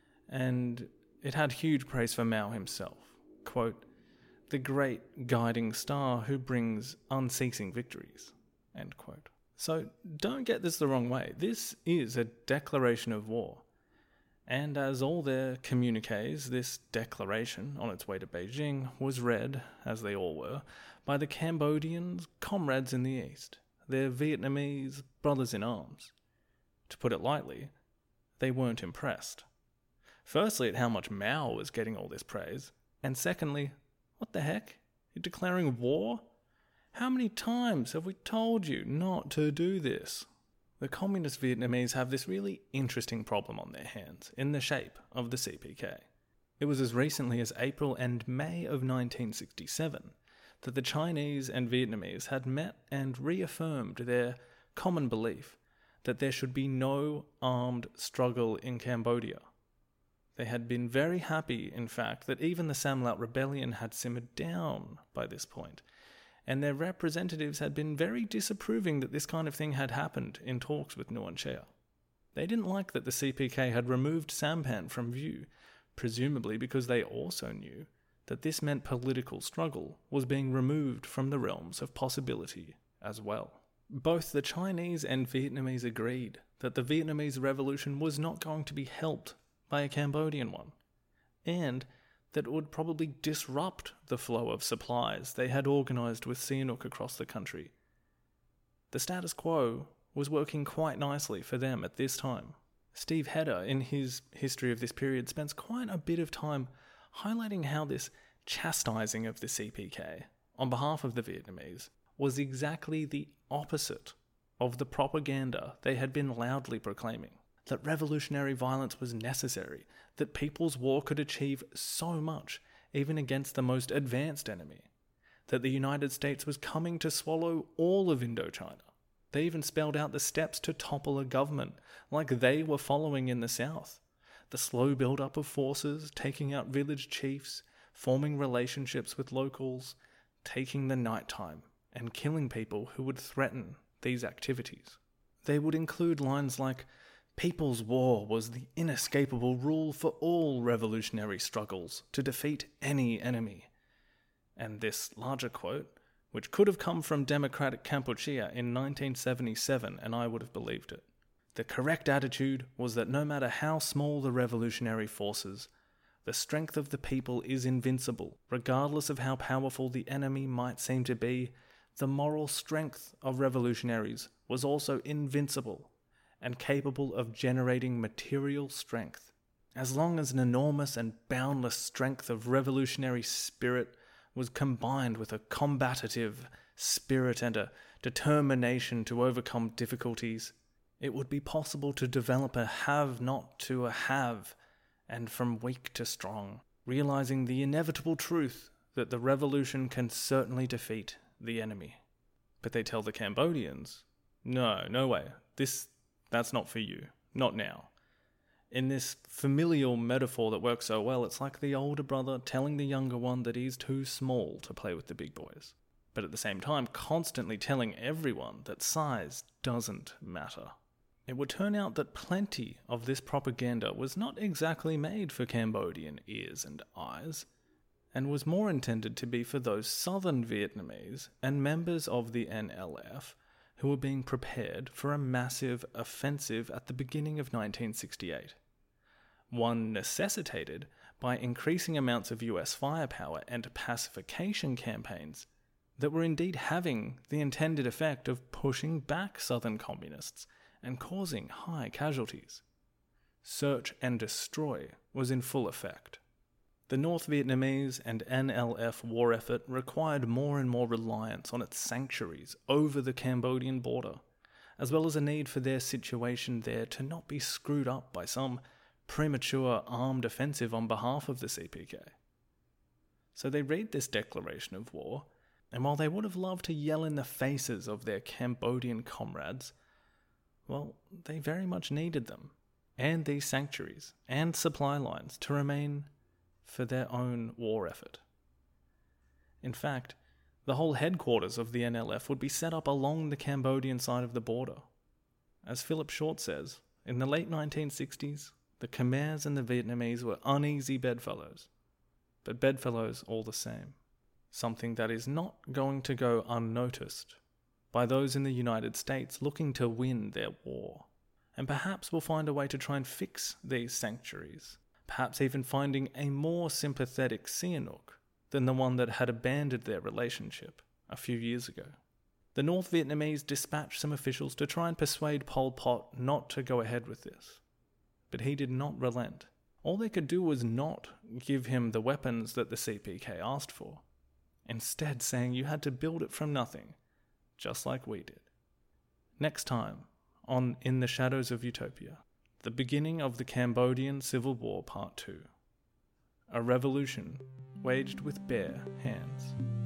and it had huge praise for Mao himself. Quote, "The great guiding star who brings unceasing victories." End quote. So don't get this the wrong way. This is a declaration of war. And as all their communiques, this declaration, on its way to Beijing, was read, as they all were, by the Cambodians' comrades in the East, their Vietnamese brothers in arms. To put it lightly, they weren't impressed. Firstly, at how much Mao was getting all this praise, and secondly, what the heck? You're declaring war? How many times have we told you not to do this? The Communist Vietnamese have this really interesting problem on their hands, in the shape of the C P K. It was as recently as April and May of nineteen sixty-seven that the Chinese and Vietnamese had met and reaffirmed their common belief that there should be no armed struggle in Cambodia. They had been very happy, in fact, that even the Samlaut Rebellion had simmered down by this point, and their representatives had been very disapproving that this kind of thing had happened in talks with Nuon Chea. They didn't like that the C P K had removed Sampan from view, presumably because they also knew that this meant political struggle was being removed from the realms of possibility as well. Both the Chinese and Vietnamese agreed that the Vietnamese revolution was not going to be helped by a Cambodian one, and that it would probably disrupt the flow of supplies they had organised with Sihanouk across the country. The status quo was working quite nicely for them at this time. Steve Hedder, in his history of this period, spends quite a bit of time highlighting how this chastising of the C P K on behalf of the Vietnamese was exactly the opposite of the propaganda they had been loudly proclaiming. that revolutionary violence was necessary, that People's War could achieve so much, even against the most advanced enemy, that the United States was coming to swallow all of Indochina. They even spelled out the steps to topple a government, like they were following in the South. The slow build-up of forces, taking out village chiefs, forming relationships with locals, taking the nighttime, and killing people who would threaten these activities. They would include lines like, "People's War was the inescapable rule for all revolutionary struggles to defeat any enemy." And this larger quote, which could have come from Democratic Kampuchea in nineteen seventy-seven, and I would have believed it. The correct attitude was that no matter how small the revolutionary forces, the strength of the people is invincible. Regardless of how powerful the enemy might seem to be, the moral strength of revolutionaries was also invincible and capable of generating material strength. As long as an enormous and boundless strength of revolutionary spirit was combined with a combative spirit and a determination to overcome difficulties, it would be possible to develop a have not to a have, and from weak to strong, realizing the inevitable truth that the revolution can certainly defeat the enemy. But they tell the Cambodians, no, no way, this, that's not for you, not now. In this familial metaphor that works so well, it's like the older brother telling the younger one that he's too small to play with the big boys, but at the same time constantly telling everyone that size doesn't matter. It would turn out that plenty of this propaganda was not exactly made for Cambodian ears and eyes, and was more intended to be for those southern Vietnamese and members of the N L F who were being prepared for a massive offensive at the beginning of nineteen sixty-eight. One necessitated by increasing amounts of U S firepower and pacification campaigns that were indeed having the intended effect of pushing back southern communists and causing high casualties. Search and destroy was in full effect. The North Vietnamese and N L F war effort required more and more reliance on its sanctuaries over the Cambodian border, as well as a need for their situation there to not be screwed up by some premature armed offensive on behalf of the C P K. So they read this declaration of war, and while they would have loved to yell in the faces of their Cambodian comrades, well, they very much needed them, and these sanctuaries and supply lines to remain for their own war effort. In fact, the whole headquarters of the N L F would be set up along the Cambodian side of the border. As Philip Short says, in the late nineteen sixties, the Khmers and the Vietnamese were uneasy bedfellows, but bedfellows all the same, something that is not going to go unnoticed by those in the United States looking to win their war, and perhaps will find a way to try and fix these sanctuaries, perhaps even finding a more sympathetic Sihanouk than the one that had abandoned their relationship a few years ago. The North Vietnamese dispatched some officials to try and persuade Pol Pot not to go ahead with this, but he did not relent. All they could do was not give him the weapons that the C P K asked for, instead saying you had to build it from nothing, just like we did. Next time, on In the Shadows of Utopia, the beginning of the Cambodian Civil War Part two. A revolution waged with bare hands.